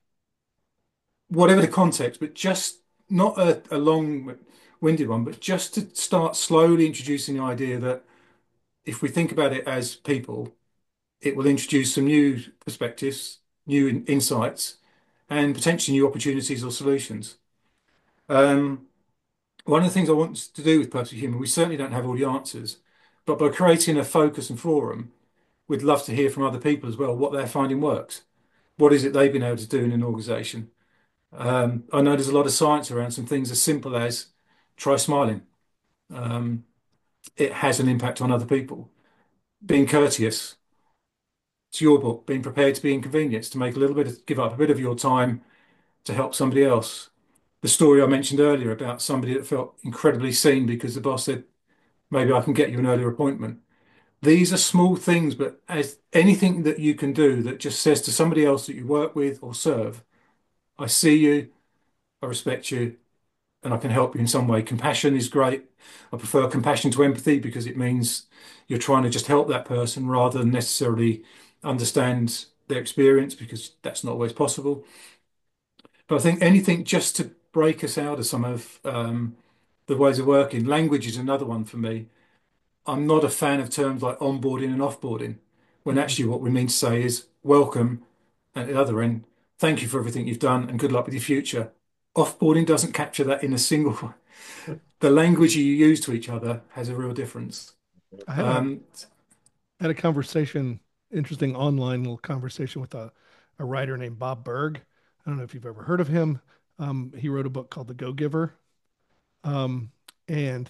Whatever the context, but just not a long-winded one, but just to start slowly introducing the idea that if we think about it as people, it will introduce some new perspectives, new insights, and potentially new opportunities or solutions. Um, One of the things I want to do with Purposely Human, we certainly don't have all the answers, but by creating a focus and forum, we'd love to hear from other people as well what they're finding works. What is it they've been able to do in an organization? I know there's a lot of science around some things as simple as try smiling. Um, it has an impact on other people. Being courteous, it's your book. Being prepared to be inconvenienced, to make a little bit of, give up a bit of your time to help somebody else. The story I mentioned earlier about somebody that felt incredibly seen because the boss said, maybe I can get you an earlier appointment. These are small things, but as anything that you can do that just says to somebody else that you work with or serve, I see you, I respect you, and I can help you in some way. Compassion is great. I prefer compassion to empathy because it means you're trying to just help that person rather than necessarily understand their experience because that's not always possible. But I think anything just to break us out of some of the ways of working. Language is another one for me. I'm not a fan of terms like onboarding and offboarding, when Mhm. actually what we mean to say is welcome, and at the other end, thank you for everything you've done and good luck with your future. Offboarding doesn't capture that in a single. The language you use to each other has a real difference. I Um, had a conversation, interesting online little conversation with a writer named Bob Berg. I don't know if you've ever heard of him. He wrote a book called The Go Giver. Um, and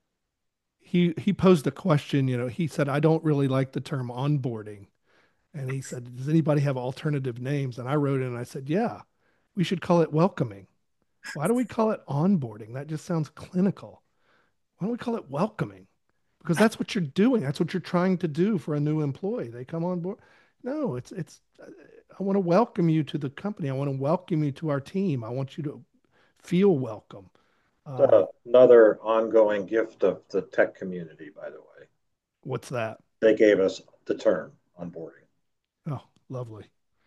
he posed a question, he said, I don't really like the term onboarding. And he said, does anybody have alternative names? And I wrote in and I said, yeah, we should call it welcoming. Why do we call it onboarding? That just sounds clinical. Why don't we call it welcoming? Because that's what you're doing. That's what you're trying to do for a new employee. They come on board. No, I want to welcome you to the company. I want to welcome you to our team. I want you to feel welcome. Um, Another ongoing gift of the tech community, by the way. what's that? They gave us the term onboarding. Oh, lovely.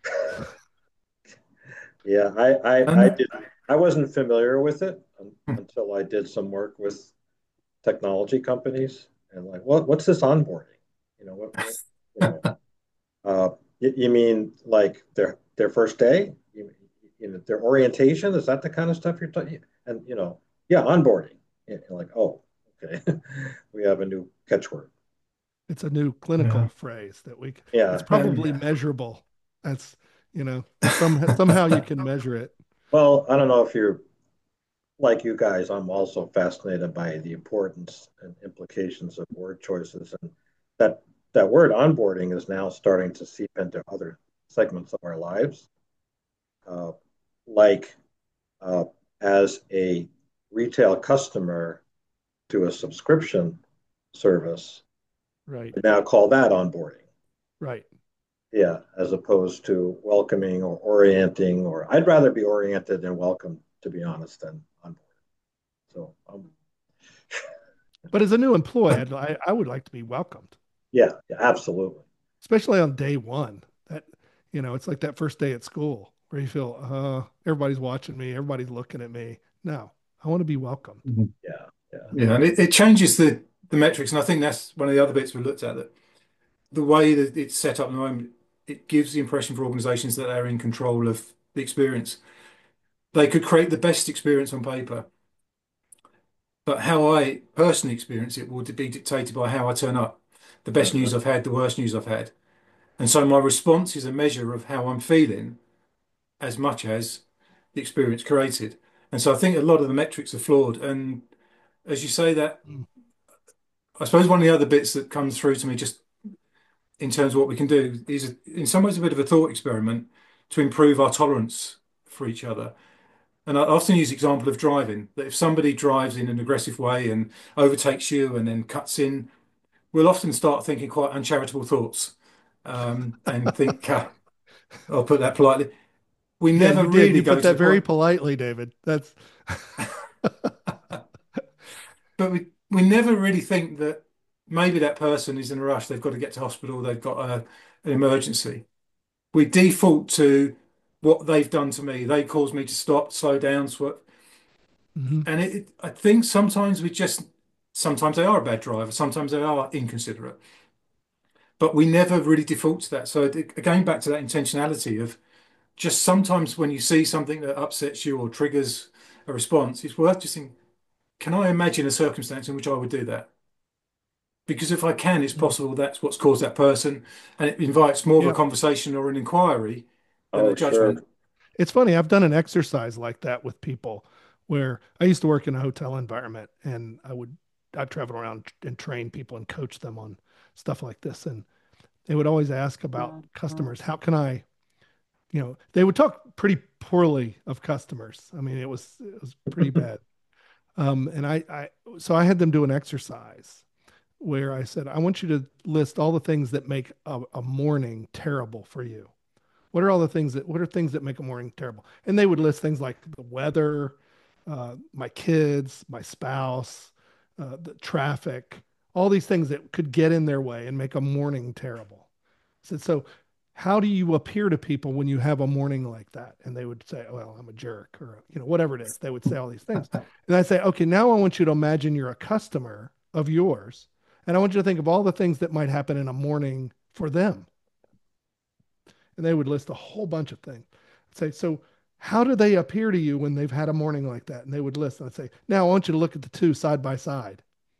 Yeah, And I did. I wasn't familiar with it until I did some work with technology companies and like, what's this onboarding? What you know, uh, you mean like their first day? Their orientation? Is that the kind of stuff you're talking? And yeah, onboarding. And like, oh, okay, we have a new catchword. It's a new clinical yeah, phrase that it's Yeah, probably yeah. measurable. That's, somehow you can measure it. well, I don't know if you're like you guys. I'm also fascinated by the importance and implications of word choices, and that that word onboarding is now starting to seep into other segments of our lives, uh, like uh, as a retail customer to a subscription service, Right. we now call that onboarding. Right. Yeah, as opposed to welcoming or orienting, or I'd rather be oriented than welcome, to be honest, than onboarding. So, But as a new employee, I would like to be welcomed, yeah, yeah, absolutely. especially on day one. That, it's like that first day at school where you feel, everybody's watching me, everybody's looking at me. No, I want to be welcomed. Mhm. Yeah, yeah. Yeah, and it changes the metrics, and I think that's one of the other bits we looked at. That the way that it's set up at the moment, it gives the impression for organisations that they're in control of the experience. They could create the best experience on paper, but how I personally experience it will be dictated by how I turn up. The best Mhm. news I've had, the worst news I've had. And so my response is a measure of how I'm feeling as much as the experience created. And so I think a lot of the metrics are flawed. And as you say that, Mm. I suppose one of the other bits that comes through to me just in terms of what we can do is in some ways a bit of a thought experiment to improve our tolerance for each other. And I often use the example of driving, that if somebody drives in an aggressive way and overtakes you and then cuts in, we'll often start thinking quite uncharitable thoughts and think, I'll put that politely, we Yeah, never you did. really You go put to that the very point, politely, David. That's but we never really think that maybe that person is in a rush, they've got to get to hospital, they've got an emergency. We default to what they've done to me. They caused me to stop, slow down, Mhm. and I think sometimes sometimes they are a bad driver, sometimes they are inconsiderate, but we never really default to that. So again, back to that intentionality of just sometimes when you see something that upsets you or triggers a response, it's worth just thinking, can I imagine a circumstance in which I would do that? Because if I can, it's Mm. possible that's what's caused that person, and it invites more of a Yeah. conversation or an inquiry than a Oh, judgment. sure. It's funny. I've done an exercise like that with people where I used to work in a hotel environment and I'd travel around and train people and coach them on stuff like this. And they would always ask about customers. How can I, they would talk pretty poorly of customers. I mean, it was pretty bad. So I had them do an exercise where I said, I want you to list all the things that make a morning terrible for you. What are things that make a morning terrible? And they would list things like the weather, my kids, my spouse, the traffic, all these things that could get in their way and make a morning terrible. I said, so how do you appear to people when you have a morning like that? And they would say, well, I'm a jerk or, whatever it is. They would say all these things. And I say, okay, now I want you to imagine you're a customer of yours. And I want you to think of all the things that might happen in a morning for them. And they would list a whole bunch of things. I'd say, so how do they appear to you when they've had a morning like that? And they would list, and I'd say, now I want you to look at the two side by side.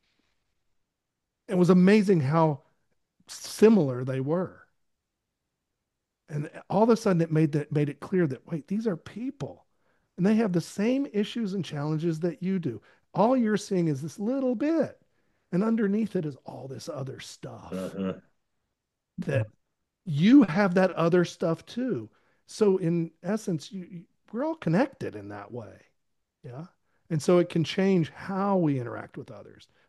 It was amazing how similar they were. And all of a sudden it made it clear that, wait, these are people and they have the same issues and challenges that you do. All you're seeing is this little bit. And underneath it is all this other stuff Mhm. that you have that other stuff too. So in essence, we're all connected in that way. Yeah. And so it can change how we interact with others,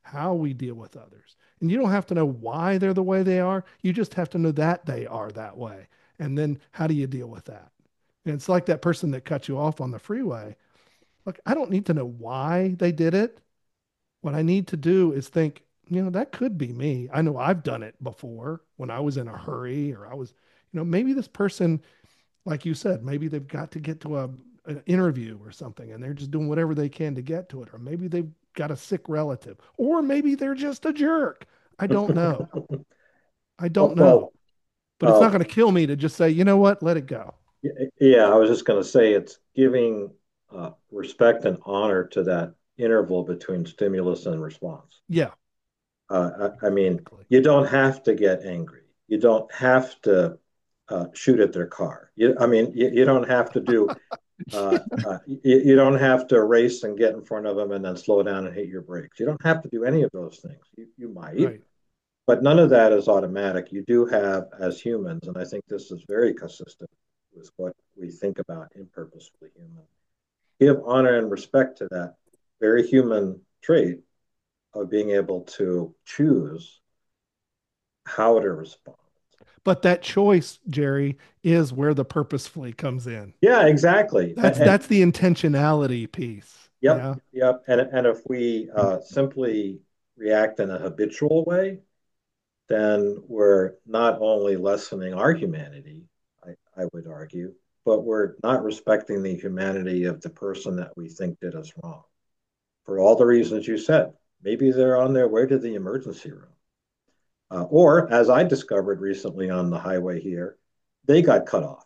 how we deal with others. And you don't have to know why they're the way they are. You just have to know that they are that way. And then how do you deal with that? And it's like that person that cut you off on the freeway. Look, I don't need to know why they did it. What I need to do is think, that could be me. I know I've done it before when I was in a hurry or I was, maybe this person, like you said, maybe they've got to get to an interview or something and they're just doing whatever they can to get to it. Or maybe they've got a sick relative, or maybe they're just a jerk. I don't know. I don't know. Well, But it's not uh, going to kill me to just say, you know what, let it go. yeah, I was just going to say it's giving respect and honor to that interval between stimulus and response. Yeah, I mean, exactly. you don't have to get angry. You don't have to shoot at their car. I mean, you don't have to do. You don't have to race and get in front of them and then slow down and hit your brakes. You don't have to do any of those things. You might, Right. but none of that is automatic. You do have, as humans, and I think this is very consistent with what we think about in purposefully human, give honor and respect to that very human trait of being able to choose how to respond. But that choice, Jerry, is where the purposefully comes in. Yeah, exactly. That's the intentionality piece. Yep, Yeah. yep. And if we simply react in a habitual way, then we're not only lessening our humanity, I would argue, but we're not respecting the humanity of the person that we think did us wrong for all the reasons you said. Maybe they're on their way to the emergency room. Or, as I discovered recently on the highway here, they got cut off.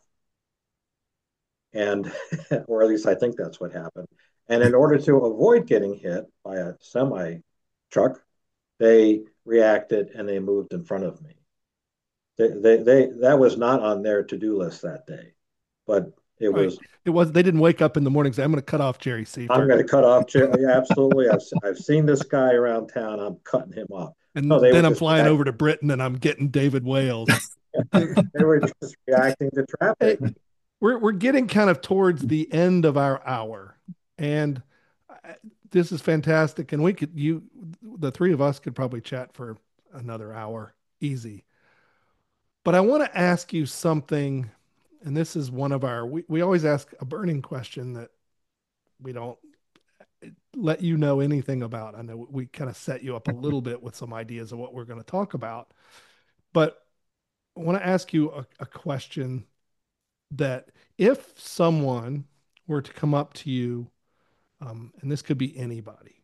And, or at least I think that's what happened. And in order to avoid getting hit by a semi truck, they reacted and they moved in front of me. That was not on their to-do list that day, but it Right. was. They didn't wake up in the morning and say, I'm going to cut off Jerry I'm Seifert. going to cut off. Yeah, absolutely. I've seen this guy around town. I'm cutting him off. No, And they were then I'm just flying over to Britain and I'm getting David Wales. they were just reacting to traffic. Hey, we're getting kind of towards the end of our hour. And this is fantastic. And the three of us could probably chat for another hour easy. But I want to ask you something. And this is one of we always ask a burning question that we don't let you know anything about. I know we kind of set you up a little bit with some ideas of what we're going to talk about, but I want to ask you a question that if someone were to come up to you, and this could be anybody,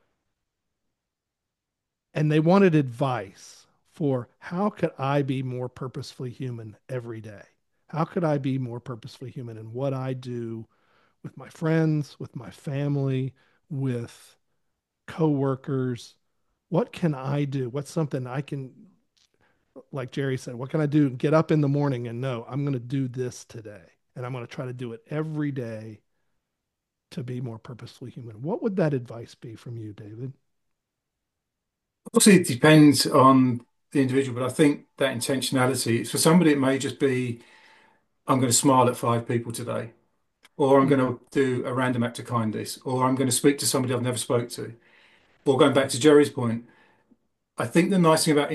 and they wanted advice for how could I be more purposefully human every day? How could I be more purposefully human in what I do with my friends, with my family, with coworkers? What can I do? What's something I can, like Jerry said, what can I do? Get up in the morning and know I'm going to do this today. And I'm going to try to do it every day to be more purposefully human. What would that advice be from you, David? Obviously, it depends on the individual, but I think that intentionality, for somebody, it may just be, I'm going to smile at five people today, or I'm going Mm-hmm. to do a random act of kindness, or I'm going to speak to somebody I've never spoke to. Or going back to Jerry's point, I think the nice thing about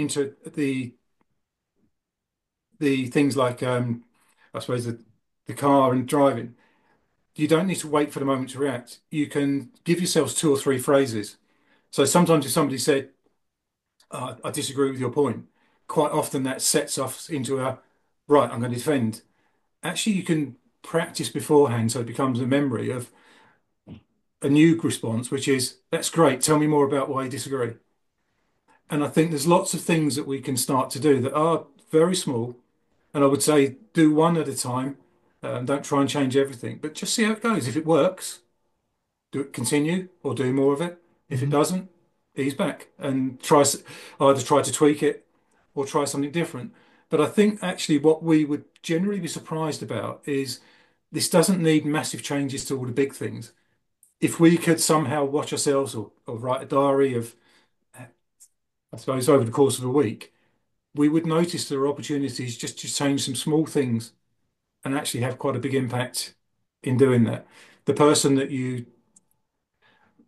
the things like I suppose the car and driving, you don't need to wait for the moment to react. You can give yourselves two or three phrases. So sometimes if somebody said, I disagree with your point, quite often that sets us into a right, I'm going to defend. Actually, you can practice beforehand so it becomes a memory of a new response, which is, that's great. Tell me more about why you disagree. And I think there's lots of things that we can start to do that are very small. And I would say do one at a time. Don't try and change everything, but just see how it goes. If it works, do it, continue or do more of it. If it Mm-hmm. doesn't, ease back and either try to tweak it or try something different. But I think actually what we would generally be surprised about is this doesn't need massive changes to all the big things. If we could somehow watch ourselves or write a diary of, I suppose, over the course of a week, we would notice there are opportunities just to change some small things and actually have quite a big impact in doing that. The person that you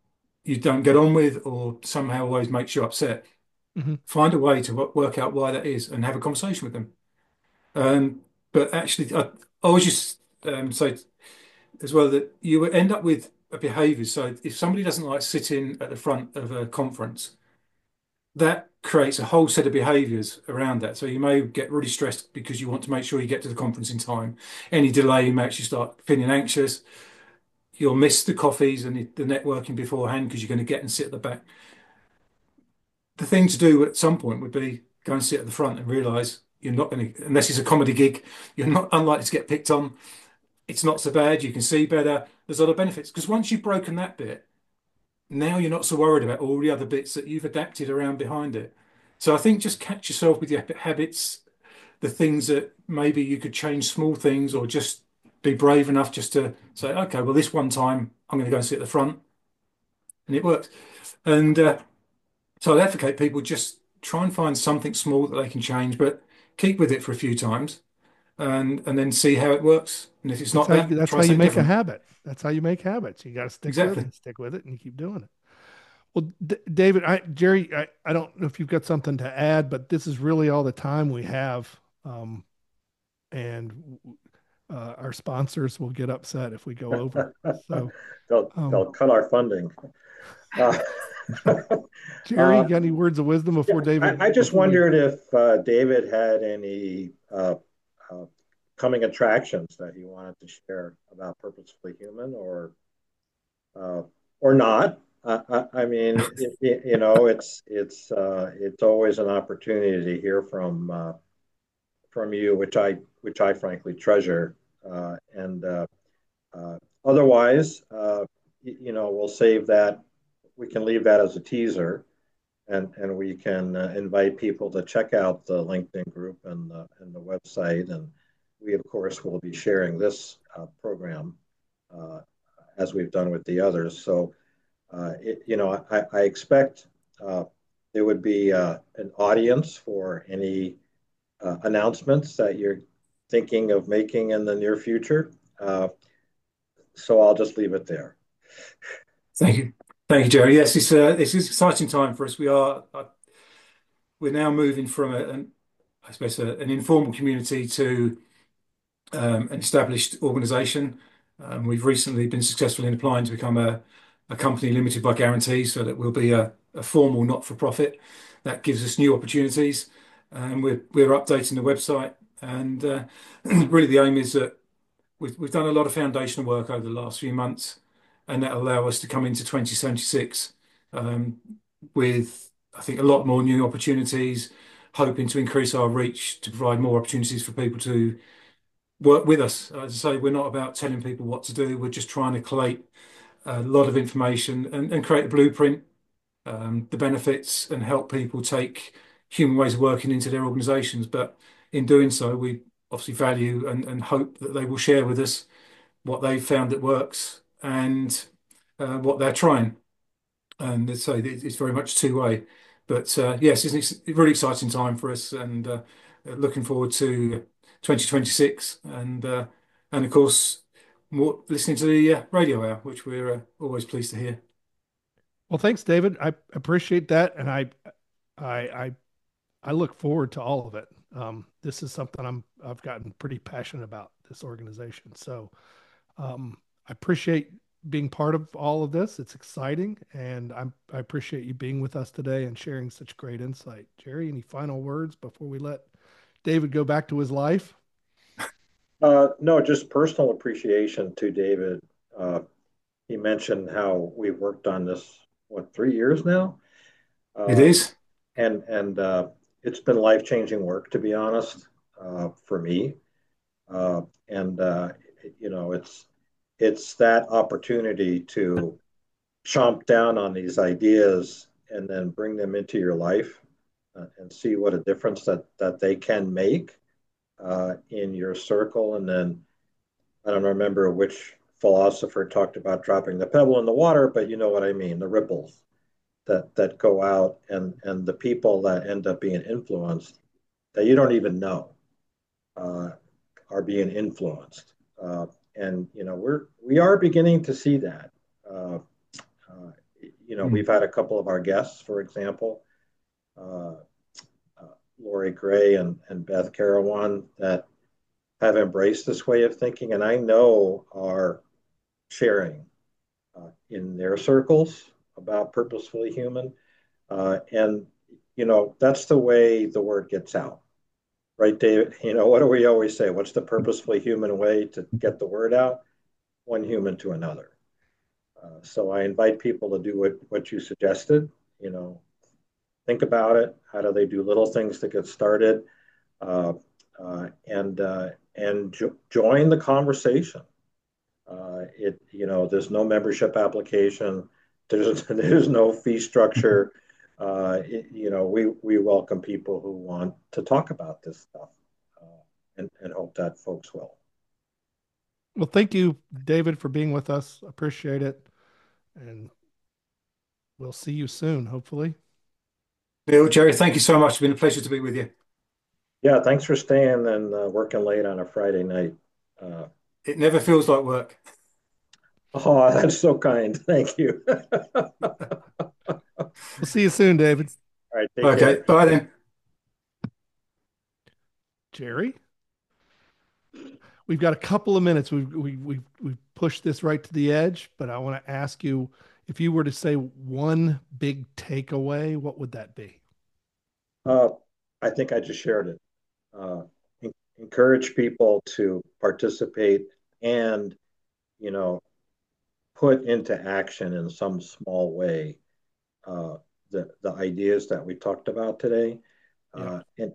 you don't get on with or somehow always makes you upset, Hmm. find a way to work out why that is and have a conversation with them. Um, but actually, I always just say as well that you will end up with a behaviour. So if somebody doesn't like sitting at the front of a conference, that creates a whole set of behaviours around that. So you may get really stressed because you want to make sure you get to the conference in time. Any delay makes you start feeling anxious. You'll miss the coffees and the networking beforehand because you're going to get and sit at the back. The thing to do at some point would be go and sit at the front and realise you're not going to, unless it's a comedy gig, you're not unlikely to get picked on. It's not so bad. You can see better. There's other benefits because once you've broken that bit, now you're not so worried about all the other bits that you've adapted around behind it. So I think just catch yourself with your habits, the things that maybe you could change small things or just be brave enough just to say, okay, well, this one time I'm going to go and sit at the front and it works. And so I advocate people just try and find something small that they can change, but keep with it for a few times and then see how it works. And if it's not that, That's try how you something make a different. habit. That's how you make habits. You got to Exactly. stick with it, and you keep doing it. Well, David, Jerry, I don't know if you've got something to add, but this is really all the time we have. And our sponsors will get upset if we go over. So, They'll um, cut our funding. Uh, Jerry, uh, you got any words of wisdom yeah, before I just before we? wondered if David had any uh, coming attractions that he wanted to share about Purposefully Human, uh, or not. I mean, it's always an opportunity to hear from you, which I frankly treasure. And otherwise, we'll save that. We can leave that as a teaser, and we can invite people to check out the LinkedIn group and the website. And we, of course, will be sharing this program uh, as we've done with the others. So, I expect uh, there would be an audience for any announcements that you're thinking of making in the near future. So I'll just leave it there. Thank you. Thank you, Jerry. Yes, it's an exciting time for us. We're now moving from I suppose, an informal community to an established organisation. We've recently been successful in applying to become a company limited by guarantee, so that we'll be a formal not-for-profit. That gives us new opportunities, and we're updating the website. And really, the aim is that we've done a lot of foundational work over the last few months, and that allow us to come into 2026 um, with, I think, a lot more new opportunities, hoping to increase our reach to provide more opportunities for people to work with us. As I say, we're not about telling people what to do. We're just trying to collate a lot of information and create a blueprint, the benefits, and help people take human ways of working into their organizations. But in doing so, we obviously value and hope that they will share with us what they've found that works and what they're trying. And so it's very much two-way. But yes, it's a really exciting time for us, and looking forward to 2026, and of course, more listening to the radio hour, which we're always pleased to hear. Well, thanks, David. I appreciate that, and I I look forward to all of it. This is something I've gotten pretty passionate about this organization. So I appreciate being part of all of this. It's exciting, and I appreciate you being with us today and sharing such great insight. Jerry, any final words before we let David go back to his life? No, just personal appreciation to David. Uh, he mentioned how we've worked on this, what, 3 years now? It Uh, is. and it's been life-changing work, to be honest, for me. And it's that opportunity to chomp down on these ideas and then bring them into your life and see what a difference that they can make in your circle. And then I don't remember which philosopher talked about dropping the pebble in the water, but you know what I mean, the ripples that go out, and the people that end up being influenced that you don't even know uh, are being influenced. And we are beginning to see that. Uh, We've had a couple of our guests, for example, uh, Lori Gray and Beth Carawan, that have embraced this way of thinking, and I know are sharing in their circles about purposefully human. And, that's the way the word gets out, right, David? What do we always say? What's the purposefully human way to get the word out? One human to another. So I invite people to do what you suggested, you know, think about it. How do they do little things to get started? Uh, and join the conversation. There's no membership application. There's no fee structure. We welcome people who want to talk about this stuff, and hope that folks will. Well, thank you, David, for being with us. Appreciate it. And we'll see you soon, hopefully. Bill, Jerry, thank you so much. It's been a pleasure to be with you. Yeah, thanks for staying and working late on a Friday night. It never feels like work. Oh, that's so kind. Thank you. We'll see you soon, David. All right, take Okay, care. bye then. Jerry, we've got a couple of minutes. We've pushed this right to the edge, but I want to ask you, if you were to say one big takeaway, what would that be? Uh, I think I just shared it. Uh, Encourage people to participate and, you know, put into action in some small way uh, the ideas that we talked about today. Yeah.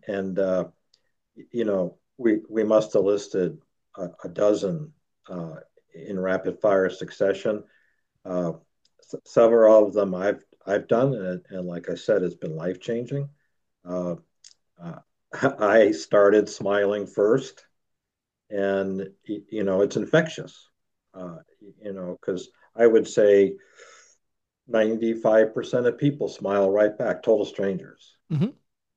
We must have listed a dozen in rapid fire succession. Uh, Several of them I've done, and like I said, it's been life changing. Uh, uh, I started smiling first, and it's infectious. Because I would say 95% of people smile right back, total strangers. Hmm.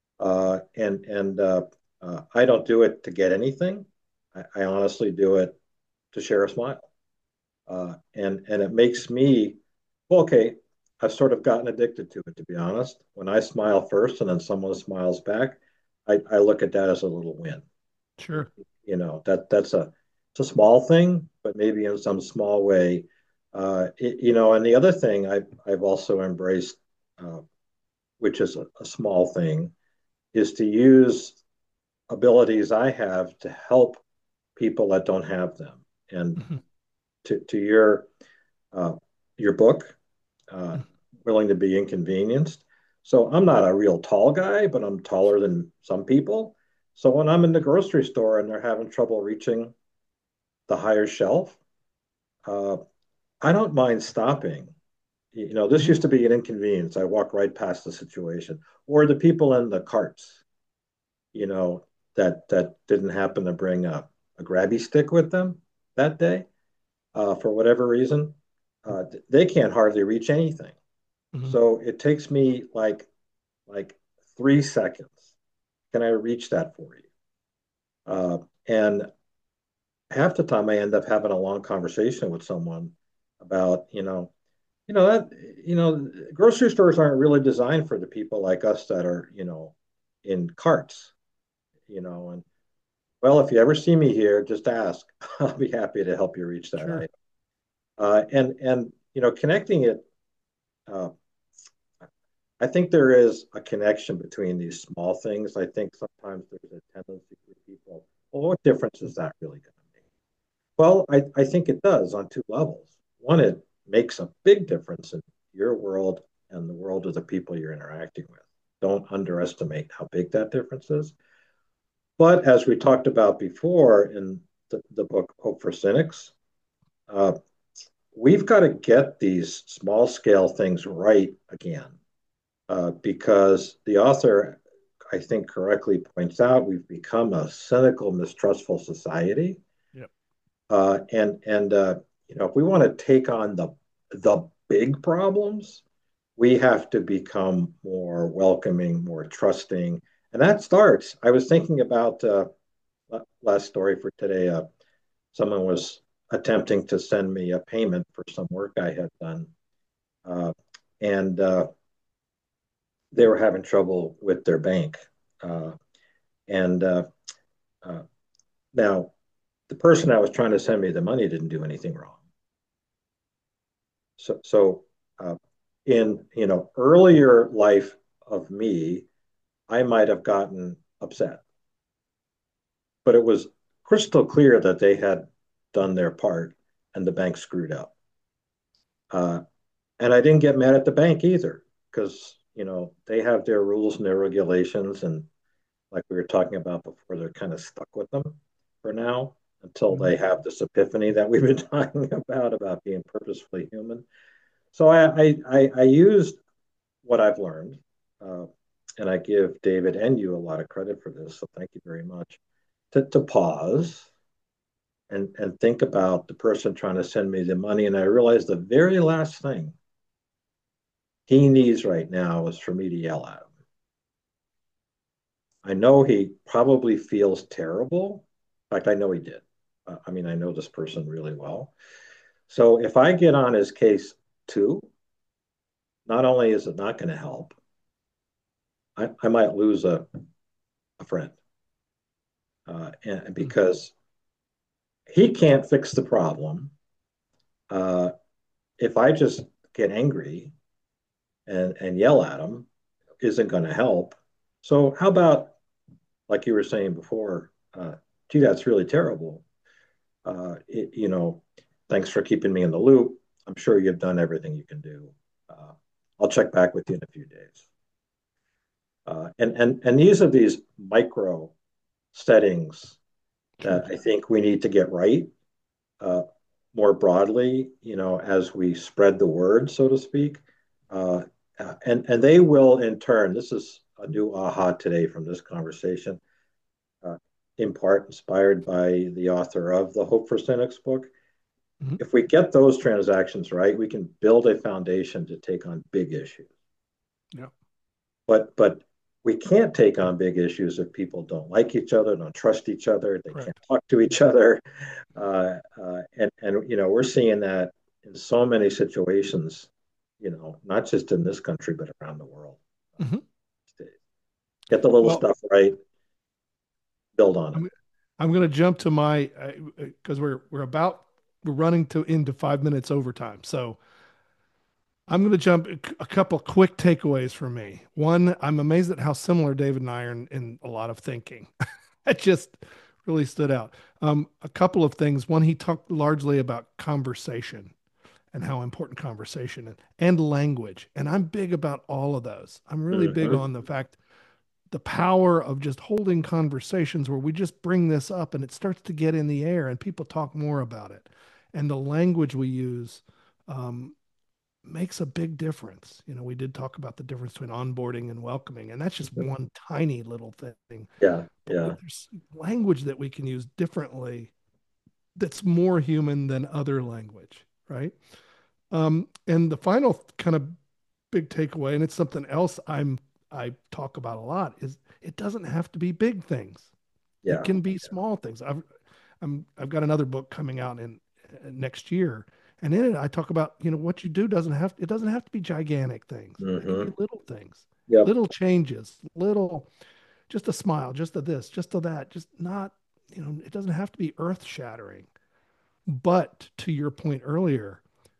And I don't do it to get anything. I honestly do it to share a smile. And it makes me, well, okay, I've sort of gotten addicted to it, to be honest. When I smile first and then someone smiles back, I look at that as a little win. Sure. It's a small thing, but maybe in some small way. And the other thing I've also embraced, uh, which is a small thing, is to use abilities I have to help people that don't have them. And Hmm. to uh, your book, uh, willing to be inconvenienced. So I'm not a real tall guy, but I'm taller than some people. So when I'm in the grocery store and they're having trouble reaching the higher shelf, uh, I don't mind stopping. This Hmm. used to be an inconvenience. I walk right past the situation, or the people in the carts, you know, that didn't happen to bring a grabby stick with them that day, for whatever reason. They can't hardly reach anything. Hmm. So it takes me like 3 seconds. Can I reach that for you? And half the time I end up having a long conversation with someone about, that, grocery stores aren't really designed for the people like us that are, in carts, and well, if you ever see me here, just ask. I'll be happy to help you reach that Sure. item. Connecting it, uh, I think there is a connection between these small things. I think sometimes there's a tendency for people, well, what difference is that really going to make? Well, I think it does on two levels. One, it makes a big difference in your world and the world of the people you're interacting with. Don't underestimate how big that difference is. But as we talked about before in the book Hope for Cynics, uh, we've got to get these small scale things right again, because the author, I think, correctly points out we've become a cynical, mistrustful society. Yep. If we want to take on the big problems, we have to become more welcoming, more trusting, and that starts. I was thinking about last story for today. Someone was attempting to send me a payment for some work I had done, uh, and they were having trouble with their bank. Uh, and uh, Now, the person that was trying to send me the money didn't do anything wrong. So in earlier life of me, I might have gotten upset, but it was crystal clear that they had done their part and the bank screwed up. Uh, and I didn't get mad at the bank either because they have their rules and their regulations, and like we were talking about before, they're kind of stuck with them for now until Mhm. they have this epiphany that we've been talking about being purposefully human. So I used what I've learned, uh, and I give David and you a lot of credit for this. So thank you very much. To pause and think about the person trying to send me the money, and I realized the very last thing he needs right now is for me to yell at him. I know he probably feels terrible. In fact, I know he did. I mean, I know this person really well. So if I get on his case too, not only is it not going to help, I might lose a friend, and because he can't fix the problem. Uh, if I just get angry and yell at him, isn't going to help. So how about, like you were saying before, gee, that's really terrible. It, thanks for keeping me in the loop. I'm sure you've done everything you can do. Uh, I'll check back with you in a few days. And these are these micro settings Sure. that I think we need to get right, uh, more broadly, as we spread the word, so to speak. Uh, and they will in turn, this is a new aha today from this conversation, uh, in part inspired by the author of the Hope for Cynics book. Mhm. If we get those transactions right, we can build a foundation to take on big issues. Yeah. But we can't take on big issues if people don't like each other, don't trust each other, they can't Correct. talk to each other, and we're seeing that in so many situations, not just in this country but around the world. Mhm. Get the little Well, stuff right, build on it. I'm I'm going to jump to my because we're running to into 5 minutes overtime. So I'm going to jump a couple quick takeaways for me. One, I'm amazed at how similar David and I are in a lot of thinking. That just really stood out. A couple of things. One, he talked largely about conversation and how important conversation and language. And I'm big about all of those. I'm really big Mm-hmm. on the fact the power of just holding conversations where we just bring this up and it starts to get in the air and people talk more about it. And the language we use um, makes a big difference. We did talk about the difference between onboarding and welcoming, and that's just one tiny little thing. Yeah, But yeah, there's language that we can use differently that's more human than other language, right? And the final kind of big takeaway, and it's something else I talk about a lot, is it doesn't have to be big things. It yeah, can be small things. I've got another book coming out in next year, and in it I talk about what you do doesn't have to be gigantic things. It can be mm-hmm. little things, Yep, little changes, little just a smile, just a this, just a that, just not it doesn't have to be earth shattering. But to your point earlier,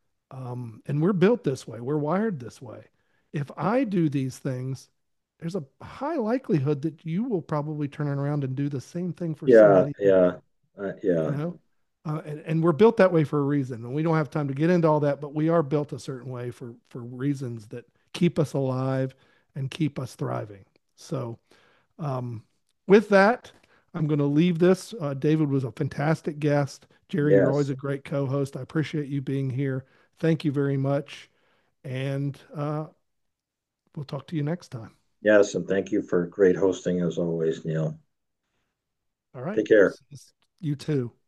and we're built this way, we're wired this way. If I do these things, there's a high likelihood that you will probably turn around and do the same thing for yeah, somebody else, yeah, you yeah, know? And we're built that way for a reason. And we don't have time to get into all that, but we are built a certain way for reasons that keep us alive and keep us thriving. So, um, with that, I'm going to leave this. David was a fantastic guest. Jerry, you're always yes, a great co host. I appreciate you being here. Thank you very much. And we'll talk to you next time. yes, and thank you for great hosting as always, Neil. All right. Take care. You too.